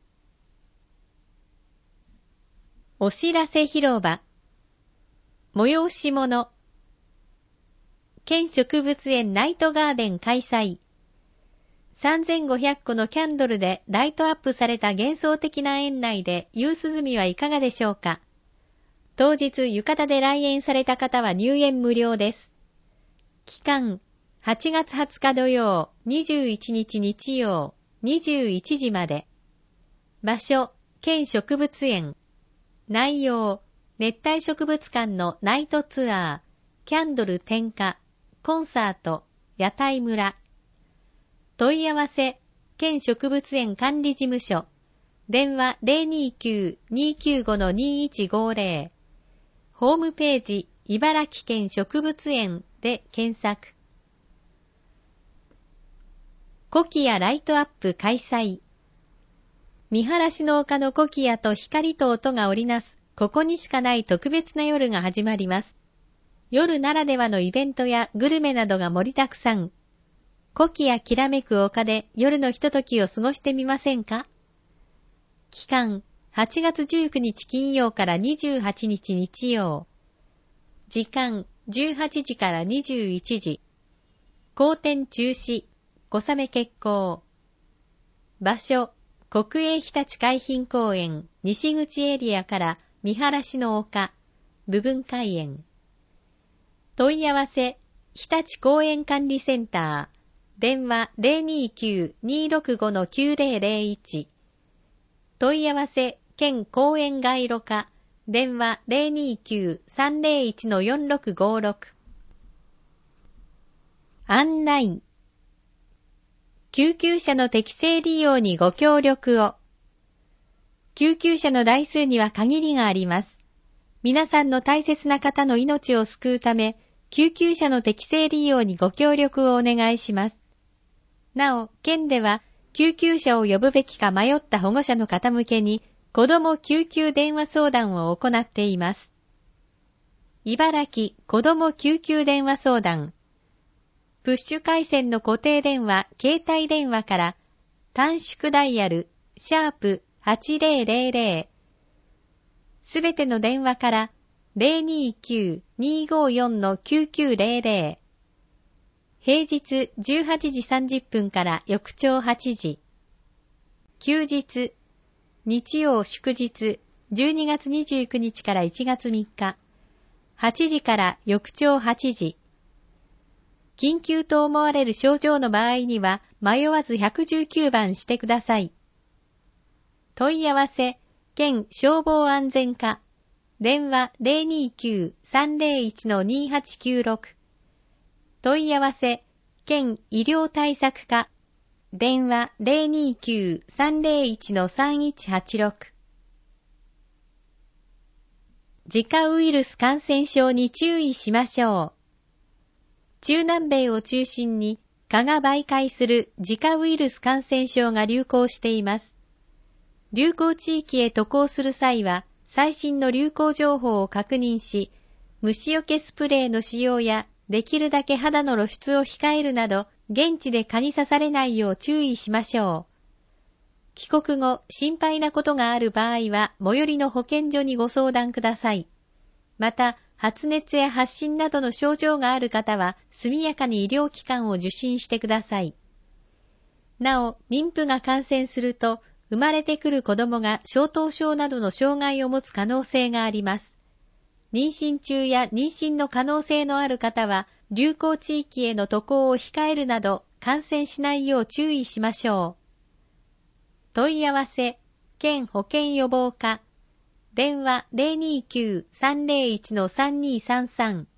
お知らせ広場、催し物、県植物園ナイトガーデン開催。さんぜんごひゃっこのキャンドルでライトアップされた幻想的な園内で夕涼みはいかがでしょうか。当日浴衣で来園された方は入園無料です。期間、はちがつはつか土曜、にじゅういちにち日曜、にじゅういちじまで。場所、県植物園。内容、熱帯植物館のナイトツアー、キャンドル点火、コンサート、屋台村。問い合わせ、県植物園管理事務所。電話 ゼロにーきゅう にーきゅうご にーいちごゼロ。ホームページ、茨城県植物園で検索。コキアライトアップ開催。見晴らしの丘のコキアと光と音が織りなす、ここにしかない特別な夜が始まります。夜ならではのイベントやグルメなどが盛りだくさん。コキアきらめく丘で夜のひとときを過ごしてみませんか？期間、はちがつじゅうくにち金曜からにじゅうはちにち日曜。時間、じゅうはちじからにじゅういちじ。公展中止、小雨決行。場所、国営ひたち海浜公園西口エリアから見晴らしの丘、部分開園。問い合わせ、日立公園管理センター。電話 ゼロにーきゅう にーろくご きゅうゼロゼロいち。問い合わせ、県公園街路課。電話 ゼロにーきゅう さんゼロいち よんろくごろく。案内。救急車の適正利用にご協力を。救急車の台数には限りがあります。皆さんの大切な方の命を救うため、救急車の適正利用にご協力をお願いします。なお、県では、救急車を呼ぶべきか迷った保護者の方向けに、子ども救急電話相談を行っています。茨城子ども救急電話相談。プッシュ回線の固定電話、携帯電話から、短縮ダイヤル、シャープはちゼロゼロゼロ。すべての電話から、ゼロにーきゅう にーごよん きゅうきゅうゼロゼロ。平日じゅうはちじさんじゅっぷんから翌朝はちじ。休日、日曜祝日、じゅうにがつにじゅうくにちからいちがつみっか。はちじから翌朝はちじ。緊急と思われる症状の場合には迷わずひゃくじゅうきゅうばんしてください。問い合わせ、県消防安全課。電話 ゼロにーきゅう さんゼロいち にーはちきゅうろく。問い合わせ、県医療対策課。電話 ゼロにーきゅう さんゼロいち さんいちはちろく。 ジカウイルス感染症に注意しましょう。中南米を中心に蚊が媒介するジカウイルス感染症が流行しています。流行地域へ渡航する際は最新の流行情報を確認し、虫除けスプレーの使用やできるだけ肌の露出を控えるなど、現地で蚊に刺されないよう注意しましょう。帰国後、心配なことがある場合は、最寄りの保健所にご相談ください。また、発熱や発疹などの症状がある方は、速やかに医療機関を受診してください。なお、妊婦が感染すると、生まれてくる子供が小頭症などの障害を持つ可能性があります。妊娠中や妊娠の可能性のある方は、流行地域への渡航を控えるなど、感染しないよう注意しましょう。問い合わせ、県保健予防課、電話 ゼロにきゅう さんゼロいち さんにさんさん。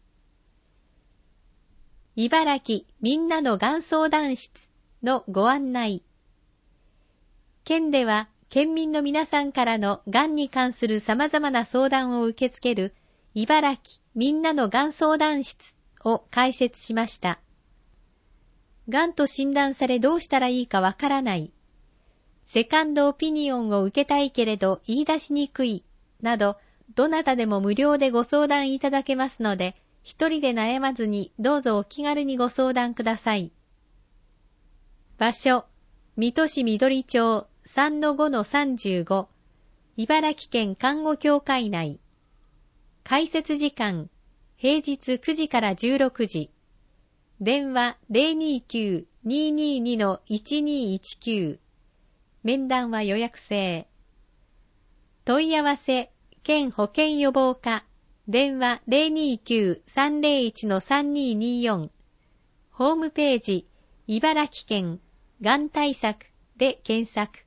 茨城みんなのがん相談室のご案内。県では、県民の皆さんからのがんに関する様々な相談を受け付ける、茨城みんなのがん相談室を開設しました。がんと診断されどうしたらいいかわからない。セカンドオピニオンを受けたいけれど言い出しにくい、など、どなたでも無料でご相談いただけますので、一人で悩まずにどうぞお気軽にご相談ください。場所、水戸市緑町 さんのごのさんじゅうご、茨城県看護協会内。開設時間、平日くじからじゅうろくじ。電話 ゼロにきゅう にーにーに いちにーいちきゅう。面談は予約制。問い合わせ、県保健予防課、電話 ゼロにきゅう さんゼロいち さんにーにーよん。ホームページ、茨城県がん対策で検索。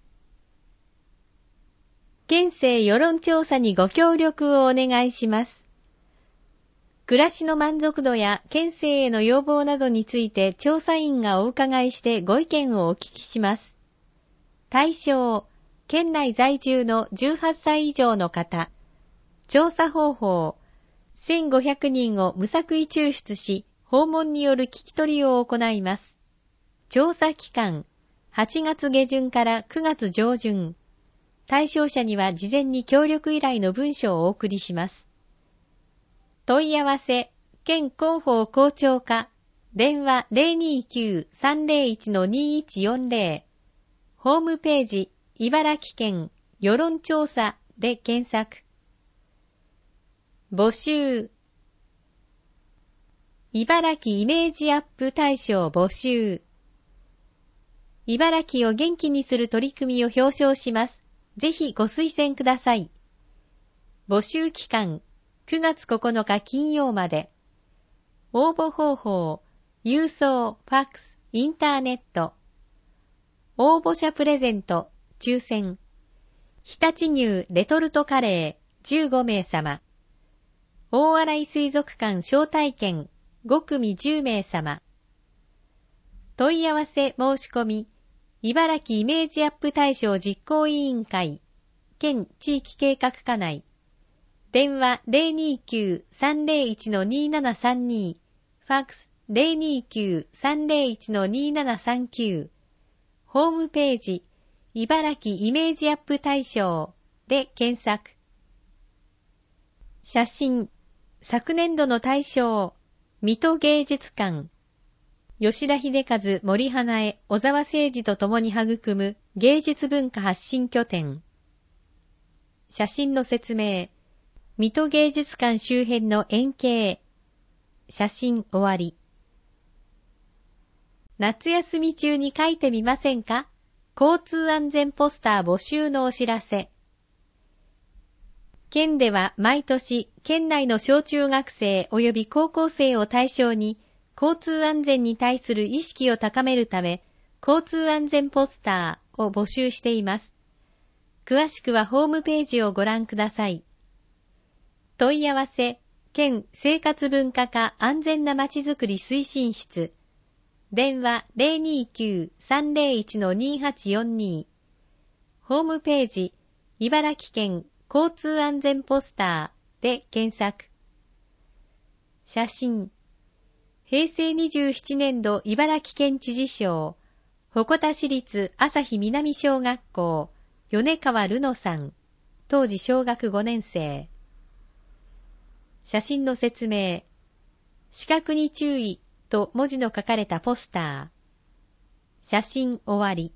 県政世論調査にご協力をお願いします。暮らしの満足度や県政への要望などについて調査員がお伺いしてご意見をお聞きします。対象、県内在住のじゅうはっさい以上の方。調査方法、せんごひゃくにんを無作為抽出し、訪問による聞き取りを行います。調査期間、はちがつげじゅんからくがつじょうじゅん。対象者には事前に協力依頼の文書をお送りします。問い合わせ、県広報広聴課、電話 ゼロにきゅう さんゼロいち にいちよんゼロ。ホームページ、茨城県世論調査で検索。募集。茨城イメージアップ大賞募集。茨城を元気にする取り組みを表彰します。ぜひご推薦ください。募集期間、くがつここのか金曜まで。応募方法、郵送、ファックス、インターネット。応募者プレゼント、抽選。日立乳レトルトカレー、じゅうごめいさま。大洗水族館招待券、ごくみじゅうめいさま。問い合わせ申し込み、茨城イメージアップ大賞実行委員会、県地域計画課内。電話 ゼロにきゅう さんゼロいち にななさんに、ファックス ゼロにきゅう さんゼロいち にななさんきゅう。ホームページ、茨城イメージアップ大賞で検索。写真、昨年度の大賞、水戸芸術館。吉田秀和、森花江、小沢誠二と共に育む芸術文化発信拠点。写真の説明。水戸芸術館周辺の円形。写真終わり。夏休み中に書いてみませんか？交通安全ポスター募集のお知らせ。県では毎年、県内の小中学生及び高校生を対象に、交通安全に対する意識を高めるため、交通安全ポスターを募集しています。詳しくはホームページをご覧ください。問い合わせ、県生活文化課安全なまちづくり推進室。電話 ゼロにきゅう さんゼロいち にはちよんに。ホームページ、茨城県交通安全ポスタで検索。写真。へいせいにじゅうななねんど茨城県知事賞、鉾田市立朝日南小学校、米川るのさん、当時小学ごねん生。写真の説明。視覚に注意と文字の書かれたポスター。写真終わり。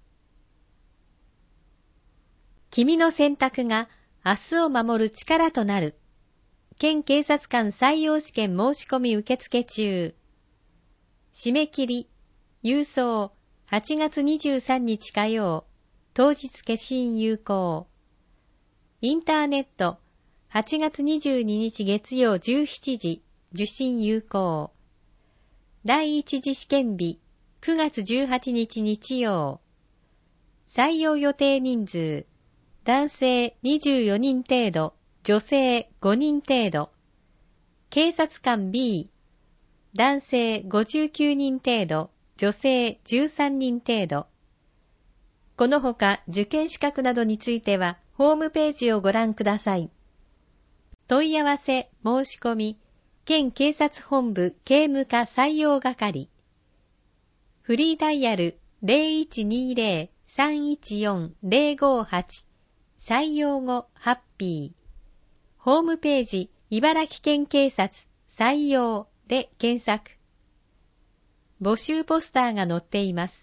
君の選択が明日を守る力となる。県警察官採用試験申し込み受付中。締め切り、郵送、はちがつにじゅうさんにち火曜、当日消印有効。インターネット、はちがつにじゅうににち月曜じゅうしちじ、受信有効。第一次試験日、くがつじゅうはちにち日曜。採用予定人数、男性にじゅうよにん程度、女性ごにん程度。警察官 B、男性ごじゅうきゅうにん程度、女性じゅうさんにん程度。このほか受験資格などについては、ホームページをご覧ください。問い合わせ、申し込み、県警察本部警務課採用係。フリーダイヤル ゼロいちにーゼロ さんいちよん ゼロごはち 採用後ハッピー。ホームページ茨城県警察採用で検索。募集ポスターが載っています。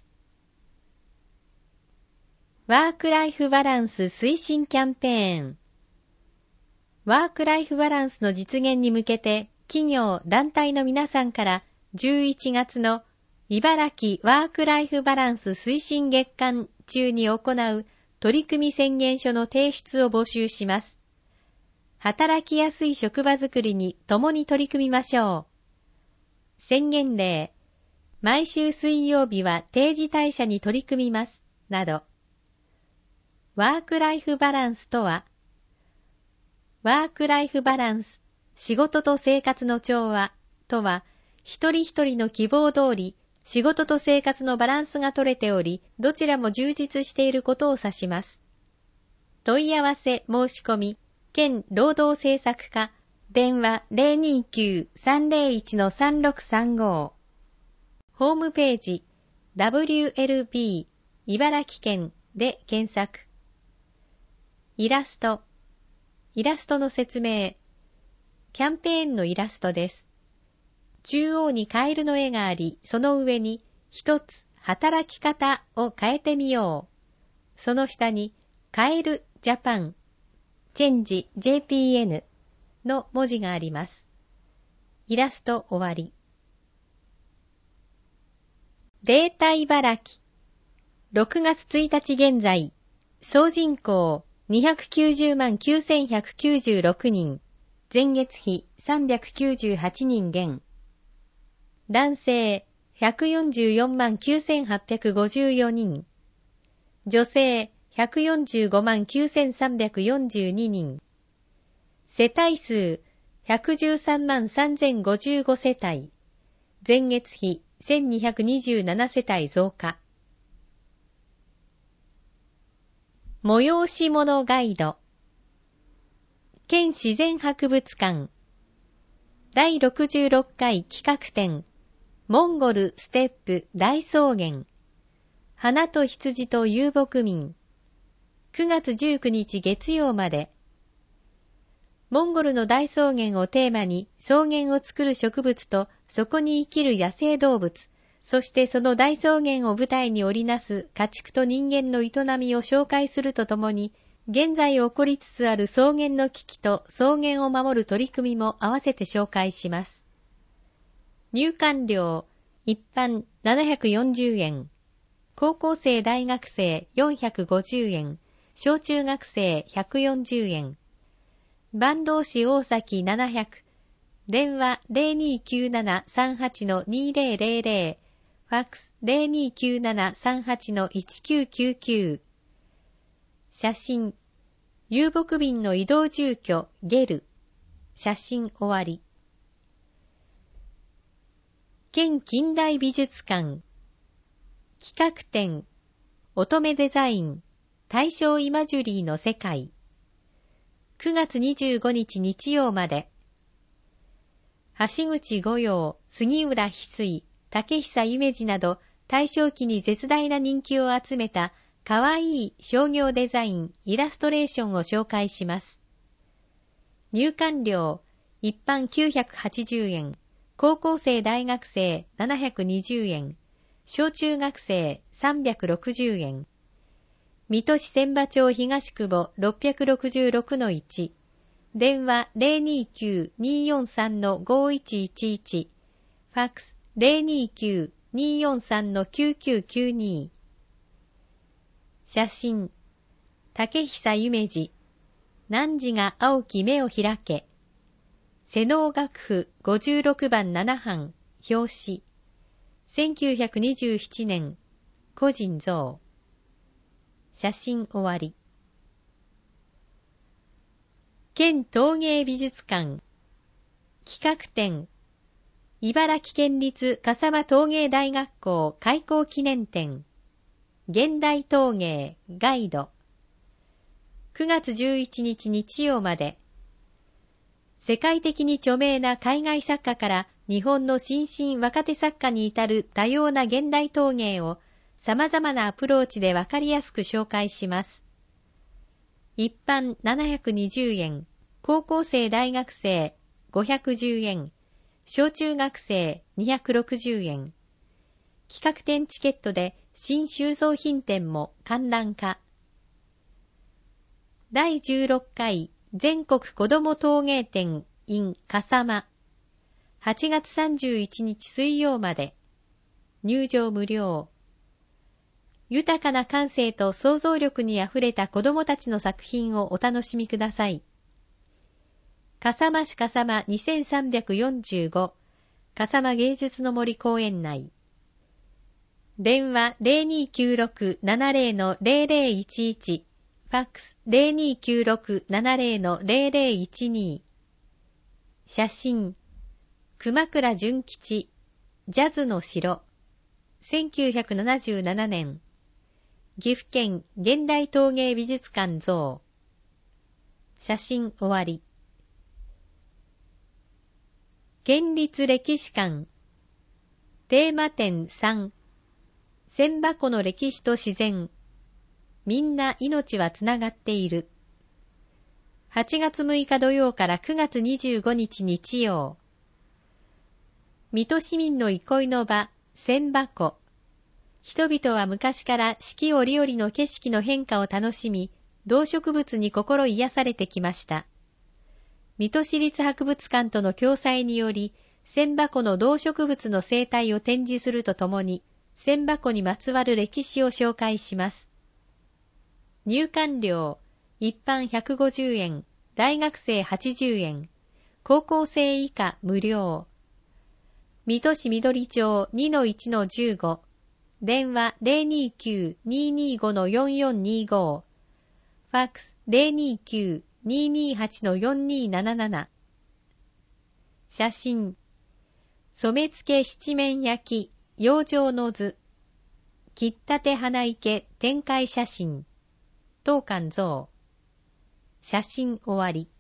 ワークライフバランス推進キャンペーン。ワークライフバランスの実現に向けて企業団体の皆さんからじゅういちがつの茨城ワークライフバランス推進月間中に行う取り組み宣言書の提出を募集します。働きやすい職場づくりに共に取り組みましょう。宣言例、毎週水曜日は定時退社に取り組みます、など。ワークライフバランスとは、ワークライフバランス、仕事と生活の調和とは、一人一人の希望通り、仕事と生活のバランスが取れており、どちらも充実していることを指します。問い合わせ申し込み、県労働政策課、電話 ゼロにきゅう さんゼロいち さんろくさんご。ホームページ ダブリューエルビー 茨城県で検索。イラスト。イラストの説明。キャンペーンのイラストです。中央にカエルの絵があり、その上に一つ働き方を変えてみよう。その下にカエルジャパン。チェンジ ジェーピーエヌ の文字があります。イラスト終わり。データ茨城。ろくがつついたち現在、総人口にひゃくきゅうじゅうまんきゅうせんひゃくきゅうじゅうろくにん、前月比さんびゃくきゅうじゅうはちにん減。男性ひゃくよんじゅうよんまんきゅうせんはっぴゃくごじゅうよにん、女性ひゃくよんじゅうごまんきゅうせんさんびゃくよんじゅうににん。世帯数ひゃくじゅうさんまんさんぜんごじゅうご世帯。前月比せんにひゃくにじゅうなな世帯増加。催し物ガイド。県自然博物館。だいろくじゅうろっかい企画展。モンゴルステップ大草原。花と羊と遊牧民。くがつじゅうくにち月曜まで。モンゴルの大草原をテーマに草原を作る植物とそこに生きる野生動物、そしてその大草原を舞台に織りなす家畜と人間の営みを紹介するとともに、現在起こりつつある草原の危機と草原を守る取り組みも合わせて紹介します。入館料、一般ななひゃくよんじゅうえん、高校生大学生よんひゃくごじゅうえん、小中学生ひゃくよんじゅうえん。坂東市大崎ななひゃく、電話 ゼロにきゅうななさんはちのにゼロゼロゼロ、ファックス ゼロにきゅうななさんはちのいちきゅうきゅうきゅう。写真、遊牧民の移動住居ゲル。写真終わり。県近代美術館。企画展、乙女デザイン、大正イマジュリーの世界。 くがつにじゅうごにち日曜まで。橋口五葉、杉浦翡翠、竹久夢二など大正期に絶大な人気を集めたかわいい商業デザイン、イラストレーションを紹介します。入館料、一般きゅうひゃくはちじゅうえん、高校生大学生ななひゃくにじゅうえん、小中学生さんびゃくろくじゅうえん。水戸市千葉町東久保 ろっぴゃくろくじゅうろくのいち、電話 ゼロにきゅう にーよんさん ごいちいちいち、ファックス ゼロにきゅう にーよんさん きゅうきゅうきゅうに。写真、竹久夢二、汝が青き目を開け。瀬能楽譜ごじゅうろくばんななはん、表紙。せんきゅうひゃくにじゅうななねん、個人像。写真終わり。県陶芸美術館。企画展。茨城県立笠間陶芸大学校開校記念展。現代陶芸ガイド。くがつじゅういちにち日曜まで。世界的に著名な海外作家から日本の新進若手作家に至る多様な現代陶芸を様々なアプローチでわかりやすく紹介します。一般ななひゃくにじゅうえん、高校生大学生ごひゃくじゅうえん、小中学生にひゃくろくじゅうえん。企画展チケットで新収蔵品展も観覧化。だいじゅうろっかい全国子ども陶芸展 in 笠間。はちがつさんじゅういちにち水曜まで。入場無料。豊かな感性と想像力にあふれた子どもたちの作品をお楽しみください。笠間市笠間にせんさんびゃくよんじゅうご、笠間芸術の森公園内。電話 ゼロにきゅうろくななゼロのゼロゼロいちいち、ファックス ゼロにきゅうろくななゼロのゼロゼロいちに。写真、熊倉純吉、ジャズの城。せんきゅうひゃくななじゅうななねん。岐阜県現代陶芸美術館像。写真終わり。県立歴史館。テーマ展さん。千波湖の歴史と自然。みんな命はつながっている。はちがつむいか土曜からくがつにじゅうごにち日曜。水戸市民の憩いの場、千波湖。人々は昔から四季折々の景色の変化を楽しみ、動植物に心癒されてきました。水戸市立博物館との共催により、千波湖の動植物の生態を展示するとともに、千波湖にまつわる歴史を紹介します。入館料、一般ひゃくごじゅうえん、大学生はちじゅうえん、高校生以下無料。水戸市緑町 にのいちのじゅうご、電話 ゼロにきゅう にーにーご よんよんにーご、ファックス ゼロにきゅう にーにーはち よんにーなななな。写真、染付七面焼き、養生の図、切ったて花池展開写真、当館像。写真終わり。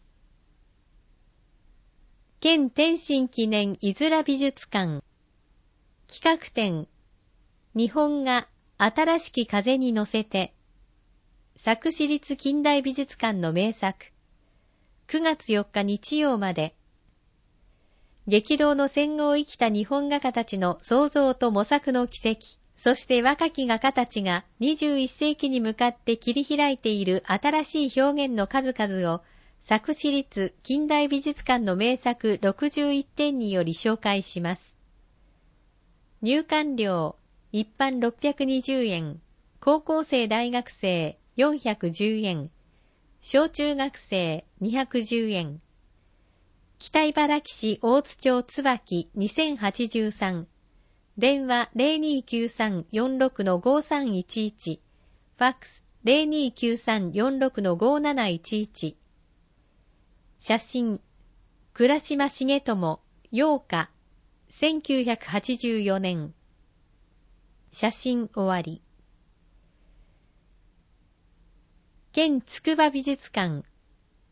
県天津記念いづら美術館。企画展。日本が新しき風に乗せて。佐久市立近代美術館の名作。くがつよっか日曜まで。激動の戦後を生きた日本画家たちの創造と模索の軌跡。そして若き画家たちがにじゅういっせいきに向かって切り開いている新しい表現の数々を佐久市立近代美術館の名作ろくじゅういってんにより紹介します。入館料、一般ろっぴゃくにじゅうえん、高校生大学生よんひゃくじゅうえん、小中学生にひゃくじゅうえん。北茨城市大津町椿にせんはちじゅうさん。電話 ゼロにきゅうさんよんろくのごさんいちいち、ファックス ゼロにきゅうさんよんろくのごなないちいち。写真、倉島重友、陽花、せんきゅうひゃくはちじゅうよねん。写真終わり。県筑波美術館。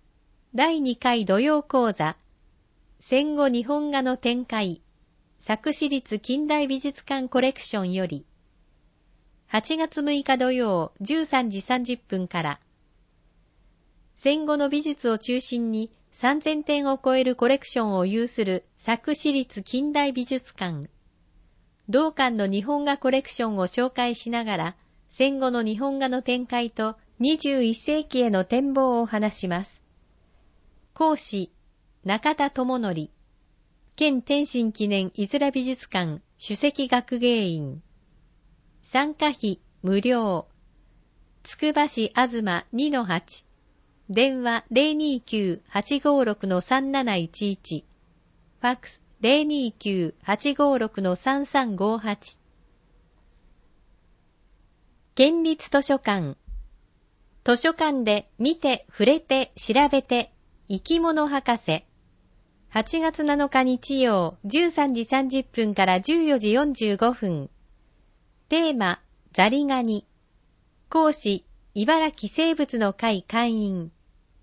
だいにかい土曜講座、戦後日本画の展開、佐久市立近代美術館コレクションより、はちがつむいか土曜じゅうさんじさんじゅっぷんから、戦後の美術を中心にさんぜんてんを超えるコレクションを有する佐久市立近代美術館、同館の日本画コレクションを紹介しながら、戦後の日本画の展開とにじゅういっせいきへの展望を話します。講師、中田智則、県天津記念いづら美術館首席学芸員。参加費無料。つくば市あずま にのはち。電話 ゼロにきゅう はちごろく さんなないちいち。ファックス ゼロにきゅう はちごろく さんさんごはち。県立図書館。図書館で見て、触れて、調べて、生き物博士。はちがつなのか日曜じゅうさんじさんじゅっぷんからじゅうよじよんじゅうごふん。テーマ、ザリガニ。講師、茨城生物の会会員。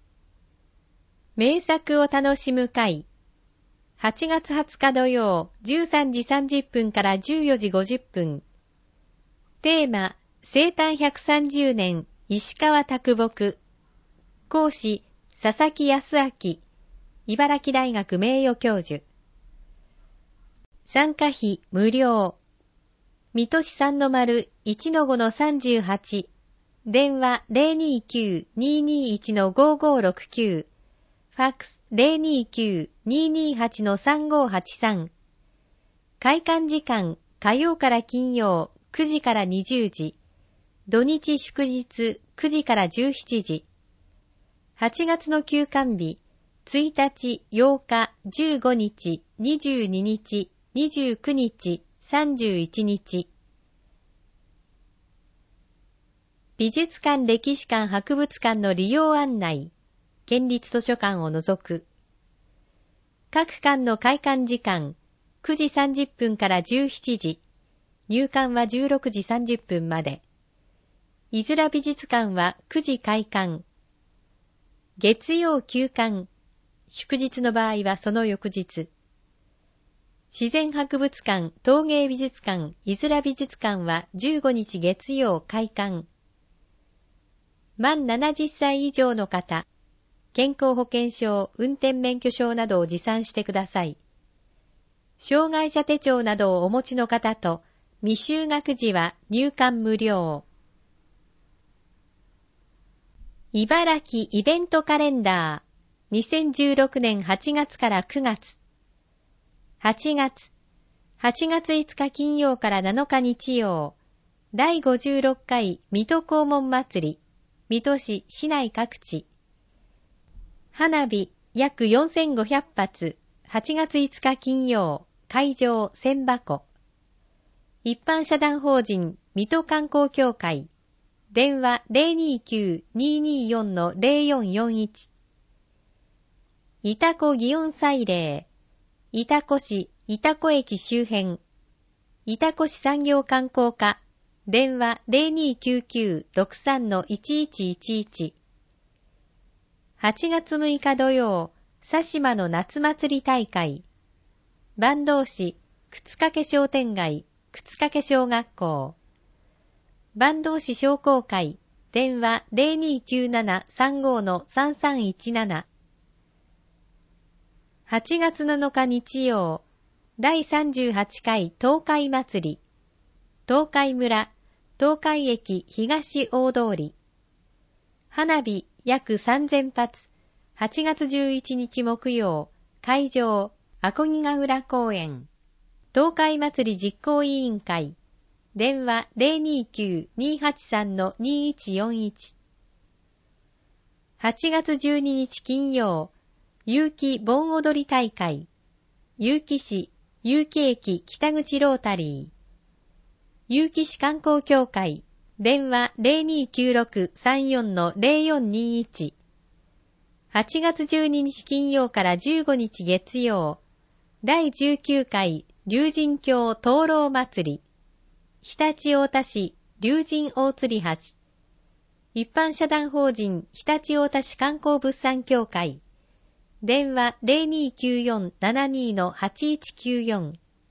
名作を楽しむ会。はちがつはつか土曜じゅうさんじさんじゅっぷんからじゅうよじごじゅっぷん。テーマ、生誕ひゃくさんじゅうねん石川啄木。講師、佐々木康明。茨城大学名誉教授。参加費無料。水戸市さんのまる いちのごのさんじゅうはち。電話 ゼロにきゅう ににいち ごごろくきゅう。ファックス ゼロにきゅう ににはち さんごはちさん。開館時間、火曜から金曜くじからにじゅうじ。土日祝日くじからじゅうしちじ。はちがつの休館日、ついたち、ようか、じゅうごにち、にじゅうににち、にじゅうくにち、さんじゅういちにち。美術館、歴史館、博物館の利用案内。県立図書館を除く。各館の開館時間、くじさんじゅっぷんからじゅうしちじ。入館はじゅうろくじさんじゅっぷんまで。いづら美術館はくじ開館。月曜休館。祝日の場合はその翌日。自然博物館、陶芸美術館、いづら美術館はじゅうごにち月曜開館。満ななじゅっさい以上の方、健康保険証、運転免許証などを持参してください。障害者手帳などをお持ちの方と、未就学児は入館無料。茨城イベントカレンダー。にせんじゅうろくねんはちがつからくがつ。はちがつ。はちがついつか金曜からなのか日曜。だいごじゅうろっかい水戸黄門祭り。水戸市市内各地。花火約よんせんごひゃくはつ。はちがついつか金曜。会場千箱。一般社団法人水戸観光協会。電話 ゼロにきゅう にによん ゼロよんよんいち。潮来祇園祭礼。潮来市潮来駅周辺。潮来市産業観光課。電話 ゼロにきゅうきゅう ろくさん いちいちいちいち。はちがつむいか土曜、佐島の夏祭り大会。坂東市靴掛商店街、靴掛小学校。坂東市商工会。電話 ゼロにきゅうなな さんご さんさんいちなな。はちがつなのか日曜、だいさんじゅうはちかい東海祭り。東海村、東海駅東大通り。花火約さんぜんぱつ。はちがつじゅういちにち木曜、会場、あこぎが浦公園。東海祭り実行委員会。電話 ゼロにきゅう にはちさん にいちよんいち。はちがつじゅうににち金曜、有機盆踊り大会。有機市、有機駅北口ロータリー。有機市観光協会。電話 ゼロにきゅうろく さんよん ゼロよんにいち。はちがつじゅうににち金曜からじゅうごにち月曜。だいじゅうきゅうかい龍神峡灯籠祭り。常陸太田市龍神大吊橋。一般社団法人常陸太田市観光物産協会。 電話 ゼロにーきゅうよん ななにー はちいちきゅうよん。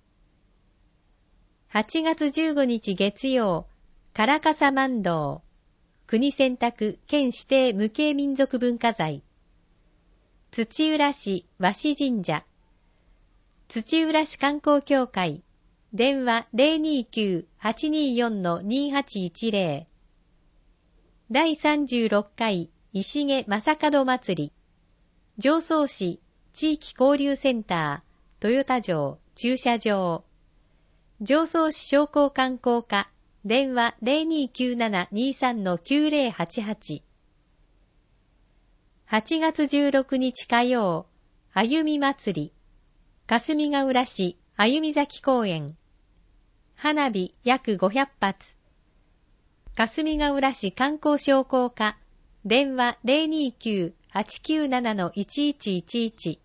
はちがつじゅうごにち月曜、唐笠万堂、国選択県指定無形民族文化財。土浦市和紙神社。土浦市観光協会。電話 ゼロにーきゅう はちにーよん にーはちいちゼロ。だいさんじゅうろっかい石毛正門祭り。常総市地域交流センター、トヨタ城駐車場。常総市商工観光課。電話 ゼロにーきゅうなな にーさん きゅうゼロはちはち。はちがつじゅうろくにち火曜、あゆみ祭り。霞ヶ浦市あゆみ崎公園。花火約ごひゃくはつ。霞ヶ浦市観光商工課。電話 ゼロにーきゅう はちきゅうなな いちいちいちいち。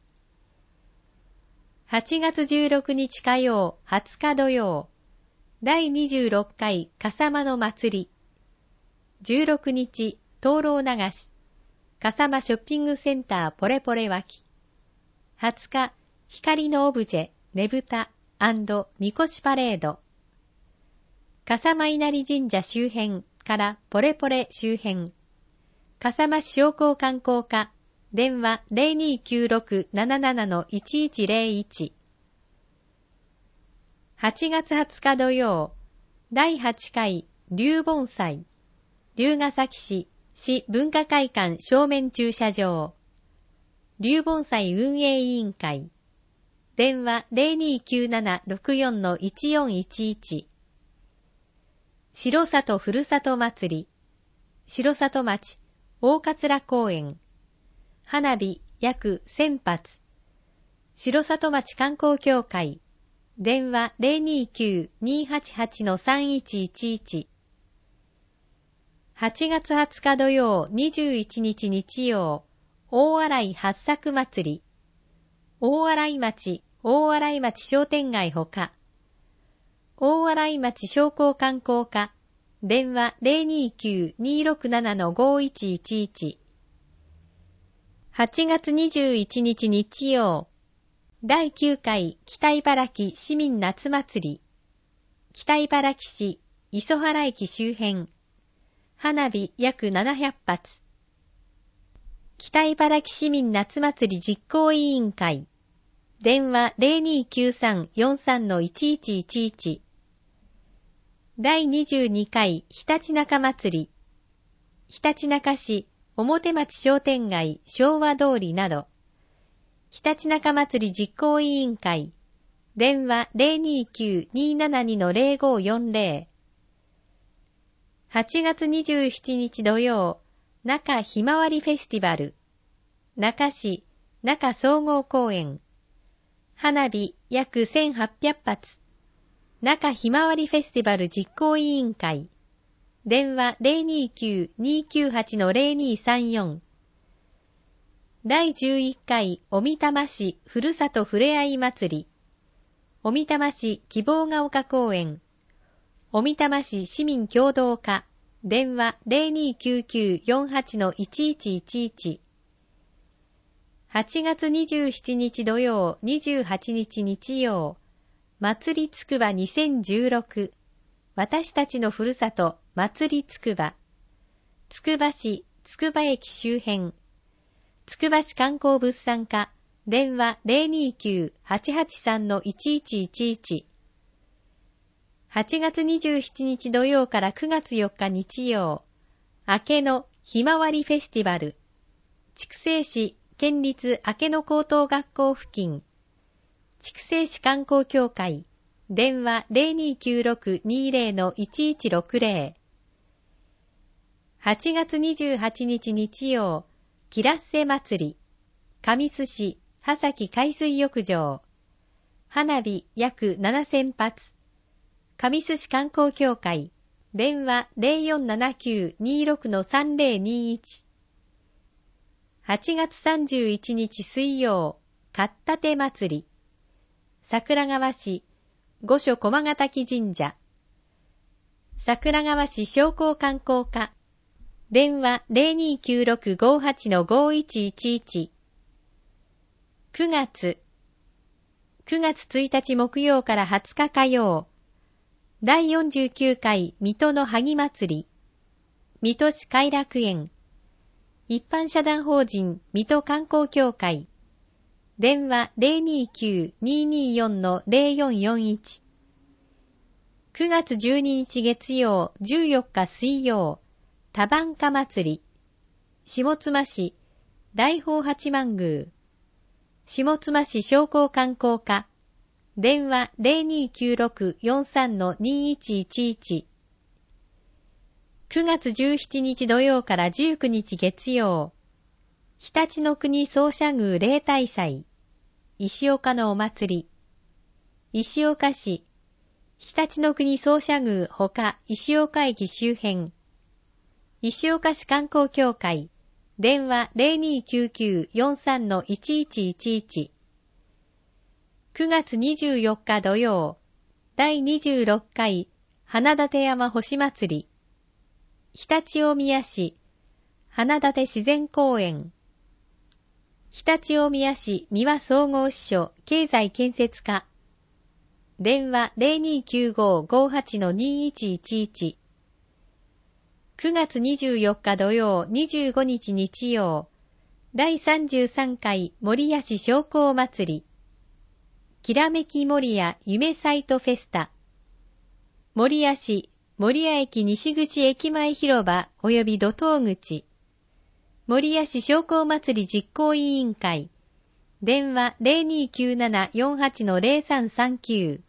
はちがつじゅうろくにち火曜、はつか土曜。だいにじゅうろっかい笠間の祭り。じゅうろくにち灯籠流し。笠間ショッピングセンターポレポレ脇。はつか光のオブジェねぶた&みこしパレード。笠間稲荷神社周辺からポレポレ周辺。笠間市商工観光課。電話 ゼロにーきゅうろく なななな いちいちゼロいち。はちがつはつか土曜、だいはちかい龍盆祭。龍ヶ崎市市文化会館正面駐車場。龍盆祭運営委員会。電話 ゼロにーきゅうなな ろくよん いちよんいちいち。城里ふるさと祭り。城里町大桂公園。花火約せんぱつ。城里町観光協会。電話 ゼロにーきゅう にーはちはち さんいちいちいち。はちがつはつか土曜にじゅういちにち日曜、大洗八作祭り。大洗町大洗町商店街ほか。大洗町商工観光課。電話 ゼロにーきゅう にーろくなな ごいちいちいち。はちがつにじゅういちにち日曜、だいきゅうかい北茨城市民夏祭り。北茨城市磯原駅周辺。花火約ななひゃくはつ。北茨城市民夏祭り実行委員会。電話 ゼロにーきゅうさん よんさん いちいちいちいち。だいにじゅうにかいひたちなか祭り。ひたちなか市表町商店街昭和通りなど。ひたちなか祭り実行委員会。電話 ゼロにーきゅう にーななに ゼロごよんゼロ。はちがつにじゅうしちにち土曜、中ひまわりフェスティバル。中市中総合公園。花火約せんはっぴゃくはつ。中ひまわりフェスティバル実行委員会。電話 ゼロにーきゅう にーきゅうはち ゼロにーさんよん。だいじゅういっかい小美玉市ふるさとふれあい祭り。小美玉市希望が丘公園。小美玉市市民協同課。電話 ゼロにーきゅうきゅう よんはち いちいちいちいち。はちがつにじゅうしちにち土曜にじゅうはちにち日曜。祭りつくばにせんじゅうろく。私たちのふるさと祭りつくば。つくば市つくば駅周辺。つくば市観光物産課。電話 ゼロにーきゅう はちはちさん いちいちいちいち。はちがつにじゅうしちにち土曜からくがつよっか日曜。明けのひまわりフェスティバル。筑西市県立明けの高等学校付近。筑西市観光協会。電話 ゼロにーきゅうろく にーゼロ いちいちろくゼロ。はちがつにじゅうはちにち日曜。きらっせ祭り。神栖市波崎海水浴場。花火約ななせんぱつ。神栖市観光協会。電話 ゼロよんななきゅう にーろく さんゼロにいち。はちがつさんじゅういちにち水曜。かったて祭り。桜川市御所駒ヶ滝神社。桜川市商工観光課。電話 ゼロにーきゅうろく ごーはち ごーいちいちいち。 くがつ、くがつついたち木曜からはつか火曜、だいよんじゅうきゅうかい水戸の萩祭り、水戸市偕楽園、一般社団法人水戸観光協会、電話 ゼロにきゅう にーにーよん ゼロよんよんいち。くがつじゅうににち月曜、じゅうよっか水曜、多番花祭り、下妻市大宝八幡宮、下妻市商工観光課、電話 ゼロにきゅうろく よんさん にいちいちいち。くがつじゅうしちにち土曜からじゅうくにち月曜、常陸の国総社宮例大祭、石岡のお祭り、石岡市、常陸の国総社宮ほか石岡駅周辺、石岡市観光協会、電話 ゼロにきゅうきゅう よんさん いちいちいちいち。くがつにじゅうよっか土曜、だいにじゅうろっかい花立山星祭り、常陸大宮市花立自然公園、常陸大宮市三輪総合支所経済建設課、電話 ゼロにきゅうご ごはち にいちいちいち。くがつにじゅうよっか土曜、にじゅうごにち日曜、だいさんじゅうさんかい守谷市商工祭り、きらめき守谷夢サイトフェスタ、守谷市守谷駅西口駅前広場及び土塔口、守谷市商工祭り実行委員会、電話 ゼロにきゅうなな よんはち ゼロさんさんきゅう。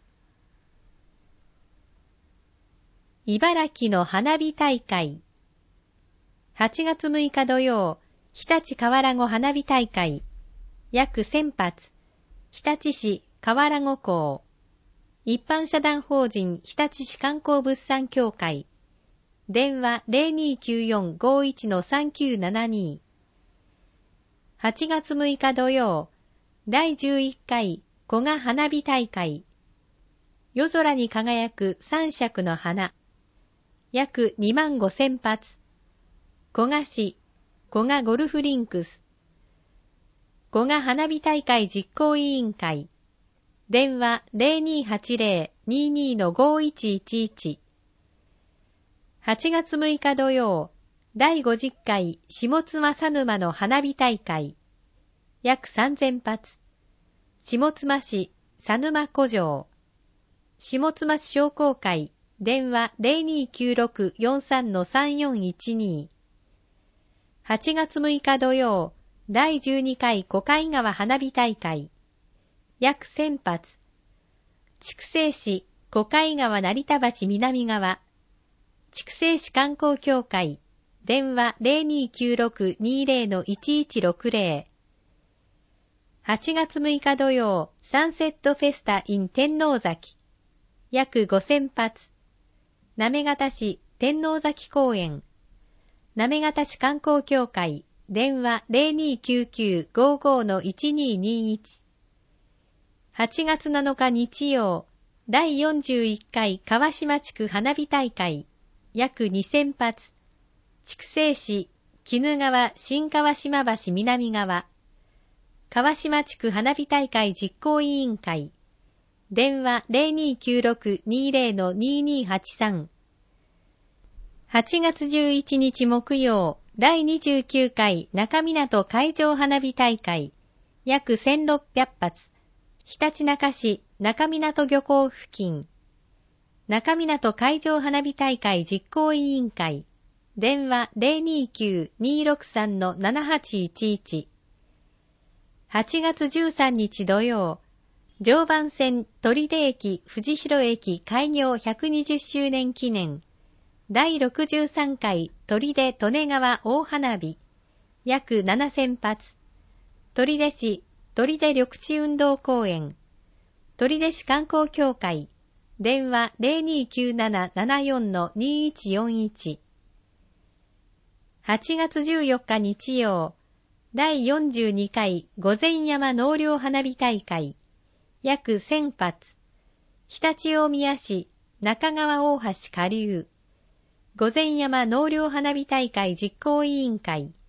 茨城の花火大会、はちがつむいか土曜、日立河原湖花火大会、約せんぱつ、日立市河原湖港、一般社団法人日立市観光物産協会、電話 ゼロにきゅうよん ごいち さんきゅうななに。はちがつむいか土曜、だいじゅういっかい古賀花火大会、夜空に輝く三尺の花、約にまんごせんぱつ、古賀市古賀ゴルフリンクス、古賀花火大会実行委員会、電話 ゼロにはちゼロ にに ごいちいちいち。はちがつむいか土曜、だいごじゅっかい下妻佐沼の花火大会、約さんぜんぱつ、下妻市佐沼古城、下妻市商工会、電話 ゼロにきゅうろく よんさん さんよんいちに。はちがつむいか土曜、だいじゅうにかい小海川花火大会、約せんぱつ、筑西市小海川成田橋南側、筑西市観光協会、電話 ゼロにきゅうろく にゼロ いちいちろくゼロ。はちがつむいか土曜、サンセットフェスタ in 天王崎、約ごせんぱつ、行方市天王崎公園、行方市観光協会、電話 ゼロにきゅうきゅう ごご いちににいち。はちがつなのか日曜、だいよんじゅういっかい川島地区花火大会、約にせんぱつ、筑西市鬼怒川新川島橋南側、川島地区花火大会実行委員会、電話 ゼロにきゅうろく にゼロ ににはちさん。はちがつじゅういちにち木曜、だいにじゅうきゅうかい中港海上花火大会、約せんろっぴゃくぱつ、ひたちなか市中港漁港付近、中港海上花火大会実行委員会、電話 ゼロにきゅう にろくさん ななはちいちいち。はちがつじゅうさんにち土曜、常磐線取手駅藤広駅開業ひゃくにじゅっしゅうねん記念、だいろくじゅうさんかい取手利根川大花火、約ななせんぱつ、取手市取手緑地運動公園、取手市観光協会、電話 ゼロにきゅうなな ななよん にいちよんいち。はちがつじゅうよっか日曜、だいよんじゅうにかい御前山納涼花火大会、約せんぱつ、常陸大宮市中川大橋下流、御前山納涼花火大会実行委員会、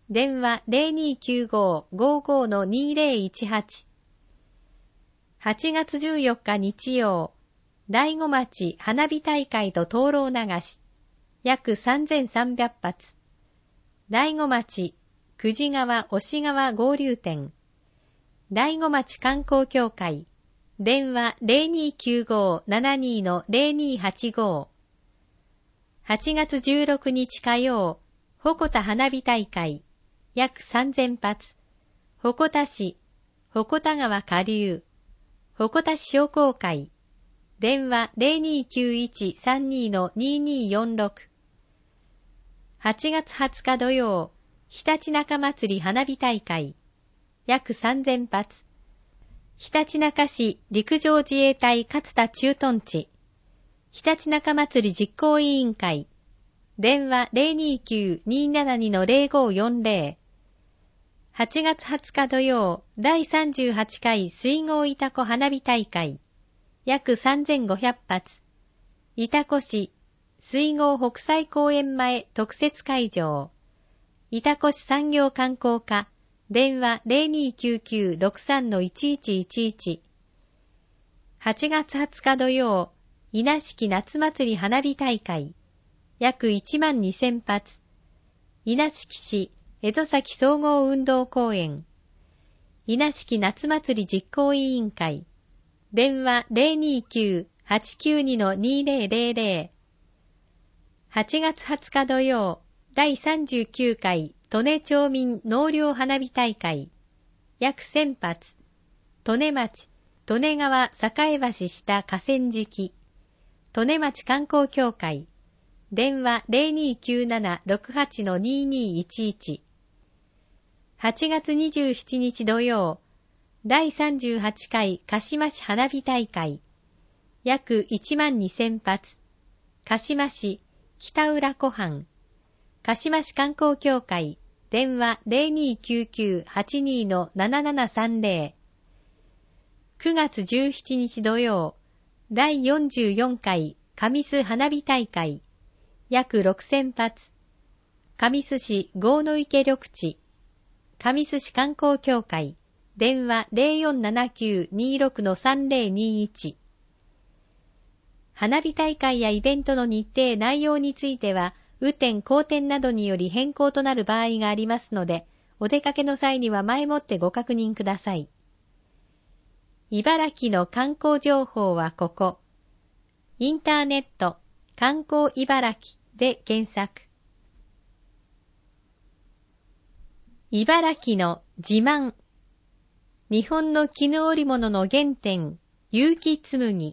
電話 ゼロにきゅうご ごーごー にーぜろいちはち。はちがつじゅうよっか日曜、大子町花火大会と灯籠流し、約さんぜんさんびゃくぱつ。大子町久慈川押川合流店。大子町観光協会。電話 ゼロにきゅうご ななにー ゼロにーはちご。はちがつじゅうろくにち火曜、鉾田花火大会。約さんぜんぱつ。鉾田市、鉾田川下流。鉾田市商工会。電話 ゼロにきゅういち さんにー にーにーよんろく。はちがつはつか土曜、ひたちなか祭り花火大会。約さんぜんぱつ。ひたちなか市陸上自衛隊勝田駐屯地。ひたちなか祭り実行委員会。電話 ゼロにきゅう にーななにー ゼロごーよんぜろ。はちがつはつか土曜、だいさんじゅうはちかい水郷潮来花火大会。約さんぜんごひゃくぱつ。潮来市水郷北斎公園前特設会場。潮来市産業観光課。電話 ゼロにきゅうきゅう ろくさん いちいちいちいち。はちがつはつか土曜、稲敷夏祭り花火大会。約いちまんにせんぱつ。稲敷市江戸崎総合運動公園。稲敷夏祭り実行委員会。電話 ゼロにきゅう はちきゅうに にーぜろぜろぜろ。はちがつはつか土曜、だいさんじゅうきゅうかい利根町民納涼花火大会。約せんぱつ。利根町、利根川栄橋下河川敷。利根町観光協会。電話 ゼロにきゅうなな ろくはち にーにーいちいち。はちがつにじゅうしちにち土曜、だいさんじゅうはちかい鹿島市花火大会。約いちまんにせんぱつ。鹿島市北浦湖畔。鹿島市観光協会。電話 ゼロにきゅうきゅう はちにー ななななさんぜろ。くがつじゅうしちにち土曜、だいよんじゅうよんかい神栖花火大会。約ろくせんぱつ。神栖市郷の池緑地。神栖市観光協会。電話 ゼロよんななきゅう にーろく さんぜろにーいち。花火大会やイベントの日程内容については、雨天荒天などにより変更となる場合がありますので、お出かけの際には前もってご確認ください。茨城の観光情報はここ。インターネット、観光茨城で検索。茨城の自慢。日本の絹織物の原点、結城紬。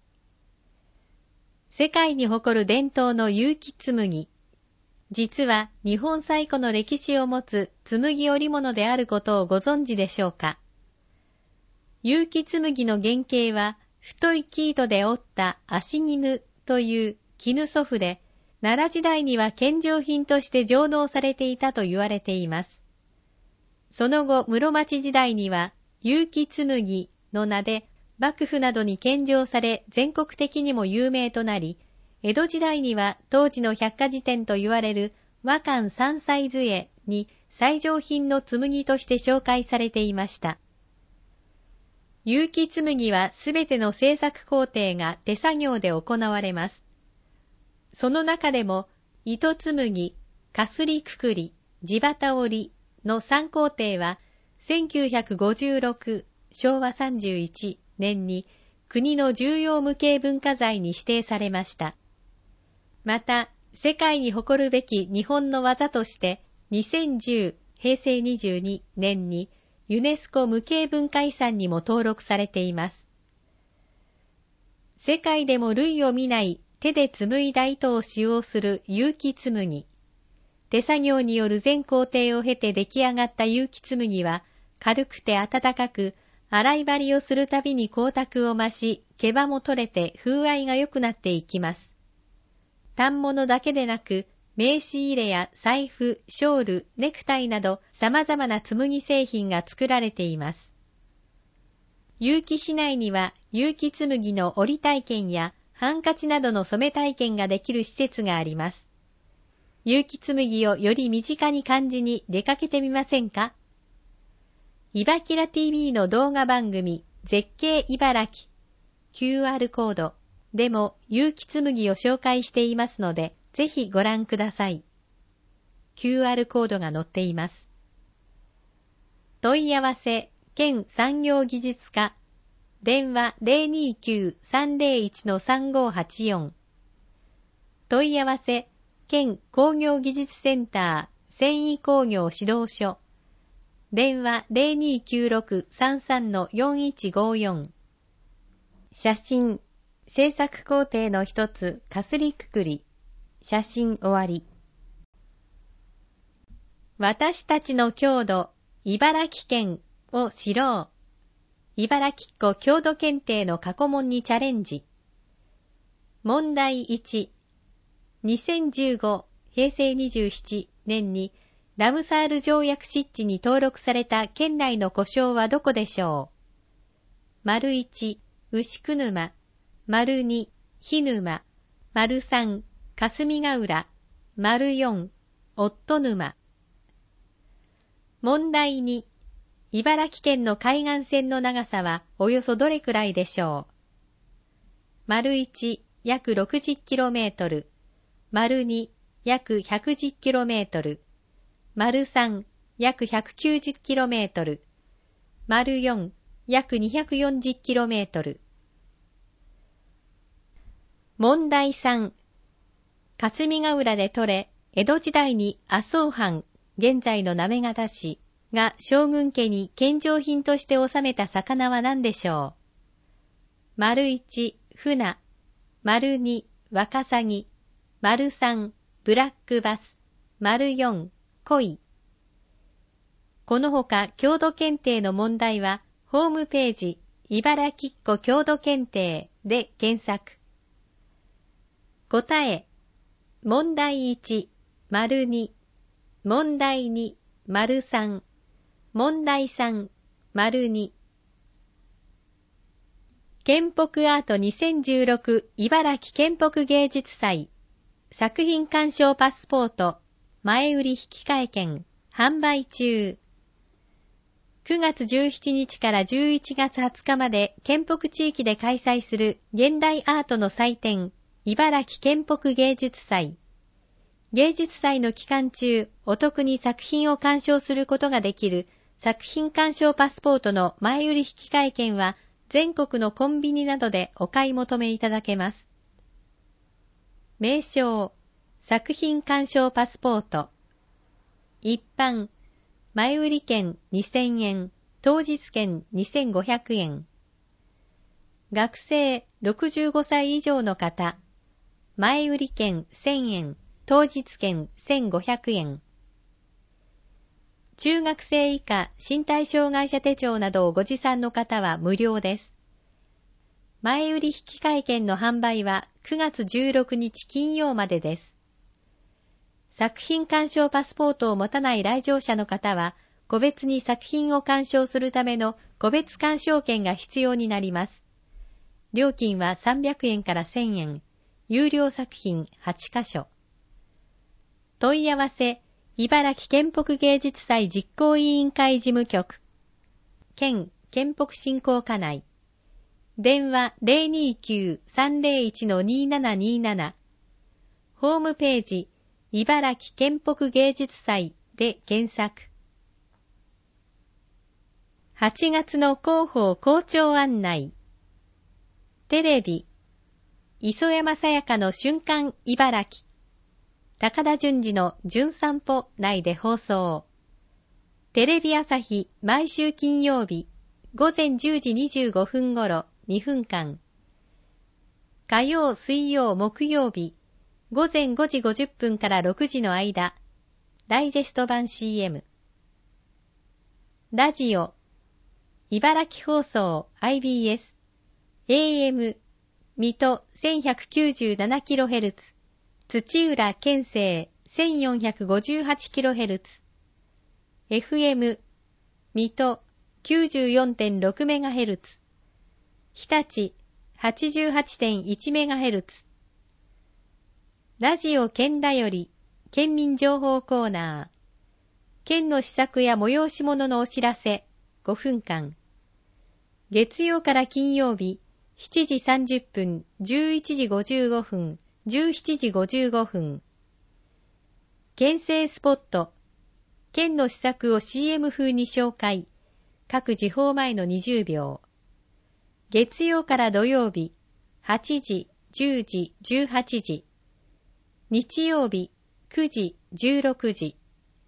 世界に誇る伝統の結城紬。実は日本最古の歴史を持つ紬織物であることをご存知でしょうか。結城紬の原型は太い生糸で織った足絹という絹祖父で、奈良時代には献上品として上納されていたと言われています。その後室町時代には結城紬の名で幕府などに献上され全国的にも有名となり、江戸時代には当時の百科事典と言われる和漢三歳図会に最上品の紬として紹介されていました。結城紬はすべての製作工程が手作業で行われます。その中でも糸紬、かすりくくり、地機織りのさん工程はせんきゅうひゃくごじゅうろく、しょうわさんじゅういちねんに国の重要無形文化財に指定されました。また、世界に誇るべき日本の技としてにせんじゅう、へいせいにじゅうにねんにユネスコ無形文化遺産にも登録されています。世界でも類を見ない手で紡いだ糸を使用する結城紬。手作業による全工程を経て出来上がった結城紬は、軽くて暖かく、洗い張りをするたびに光沢を増し、毛羽も取れて風合いが良くなっていきます。反物だけでなく、名刺入れや財布、ショール、ネクタイなど様々な紬製品が作られています。結城市内には結城紬の織り体験やハンカチなどの染め体験ができる施設があります。 結城紬をより身近に感じに出かけてみませんか？いばきら ティーブイ の動画番組絶景茨城 キューアール コードでも結城紬を紹介していますので、ぜひご覧ください。キューアール コードが載っています。問い合わせ県産業技術課電話 ゼロにきゅう さんゼロいち さんごはちよん 問い合わせ県工業技術センター繊維工業指導所電話 ゼロにきゅうろく さんさん よんいちごよん。写真制作工程の一つかすりくくり。写真終わり。私たちの郷土茨城県を知ろう。茨城っ子郷土検定の過去問にチャレンジ。問題いち。にせんじゅうご、へいせいにじゅうななねんにラムサール条約湿地に登録された県内の呼称はどこでしょう？丸いち、牛久沼。丸に、日沼。丸さん、霞ヶ浦。丸よん、夫沼。問題に、茨城県の海岸線の長さはおよそどれくらいでしょう？丸いち、約 ろくじゅっキロメートル。丸に、約 ひゃくじゅっキロメートル。丸さん、約 ひゃくきゅうじゅっキロメートル。丸よん、約 にひゃくよんじゅっキロメートル。問題さん。霞ヶ浦で取れ、江戸時代に麻生藩、現在の行方市が将軍家に献上品として納めた魚は何でしょう？丸いち、船。丸に、ワカサギ。丸さん、ブラックバス。丸よん、鯉。このほか郷土検定の問題は、ホームページ、茨城っ子郷土検定で検索。答え、問題いち、丸に、問題に、丸さん、問題さん、丸に。県北アートにせんじゅうろく茨城県北芸術祭作品鑑賞パスポート前売り引換券販売中。くがつじゅうしちにちからじゅういちがつはつかまで県北地域で開催する現代アートの祭典茨城県北芸術祭。芸術祭の期間中、お得に作品を鑑賞することができる作品鑑賞パスポートの前売り引換券は全国のコンビニなどでお買い求めいただけます。名称、作品鑑賞パスポート。一般、前売り券にせんえん、当日券にせんごひゃくえん。学生ろくじゅうごさい以上の方、前売り券せんえん、当日券せんごひゃくえん。中学生以下身体障害者手帳などをご持参の方は無料です。前売り引換券の販売はくがつじゅうろくにち金曜までです。作品鑑賞パスポートを持たない来場者の方は、個別に作品を鑑賞するための個別鑑賞券が必要になります。料金はさんびゃくえんからせんえん。有料作品はちかしょ。問い合わせ、茨城県北芸術祭実行委員会事務局。県県北振興課内。電話 ゼロにきゅう さんゼロいち にななになな。ホームページ、茨城県北芸術祭で検索。はちがつの広報校長案内。テレビ、磯山さやかの瞬間茨城。高田純次の純散歩内で放送。テレビ朝日毎週金曜日午前じゅうじにじゅうごふん頃にふんかん。火曜、水曜、木曜日午前ごじごじゅっぷんからろくじの間。ダイジェスト版 シーエム。ラジオ、茨城放送 アイビーエス。エーエム、水戸 せんひゃくきゅうじゅうななキロヘルツ。土浦県西 せんよんひゃくごじゅうはちキロヘルツ。エフエム、水戸 きゅうじゅうよんてんろくメガヘルツ。日立 はちじゅうはちてんいちメガヘルツ。ラジオ県だより県民情報コーナー。県の施策や催し物のお知らせごふんかん。月曜から金曜日、しちじさんじゅっぷん、じゅういちじごじゅうごふん、じゅうしちじごじゅうごふん。県政スポット。県の施策を シーエム 風に紹介。各時報前のにじゅうびょう。月曜から土曜日、はちじ、じゅうじ、じゅうはちじ。日曜日、くじ、じゅうろくじ。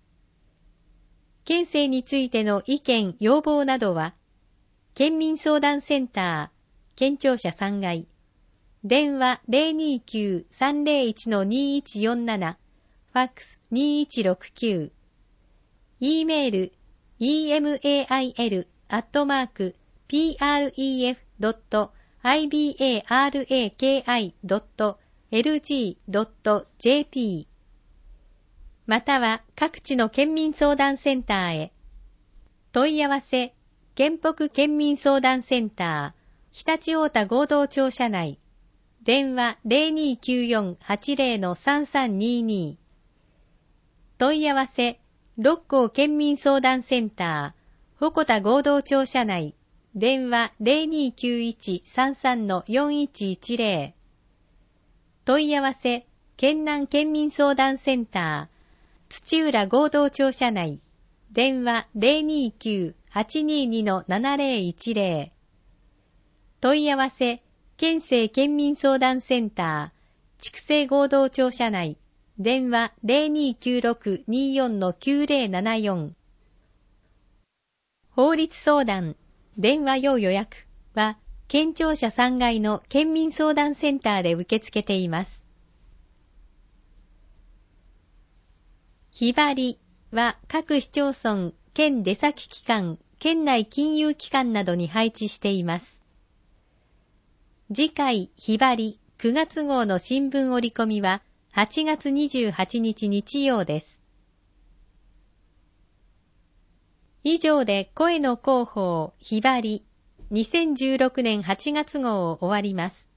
県政についての意見、要望などは、県民相談センター、県庁舎さんがい、電話 ゼロにきゅう さんゼロいち にいちよんなな、ファックスにいちろくきゅう、e メール イーエムエーアイエル アットマーク ピーアールイーエフ ドット アイビーエーアールエーケーアイ ドット エルジー ドット ジェーピー または各地の県民相談センターへ。問い合わせ、県北県民相談センター、常陸太田合同庁舎内。電話 ゼロにきゅうよん はちゼロ さんさんにに。問い合わせ、六甲県民相談センター、鉾田合同庁舎内。電話 ゼロにきゅういち さんさん よんいちいちゼロ。問い合わせ、県南県民相談センター、土浦合同庁舎内。電話 ゼロにきゅう はちにに ななゼロいちゼロ。問い合わせ、県政県民相談センター、筑西合同庁舎内。電話 ゼロにきゅうろく によん きゅうゼロななよん。法律相談、電話用予約は、県庁舎さんがいの県民相談センターで受け付けています。日張りは各市町村、県出先機関、県内金融機関などに配置しています。次回日張りくがつ号の新聞折り込みははちがつにじゅうはちにち日曜です。以上で声の広報日張りにせんじゅうろくねんはちがつ号を終わります。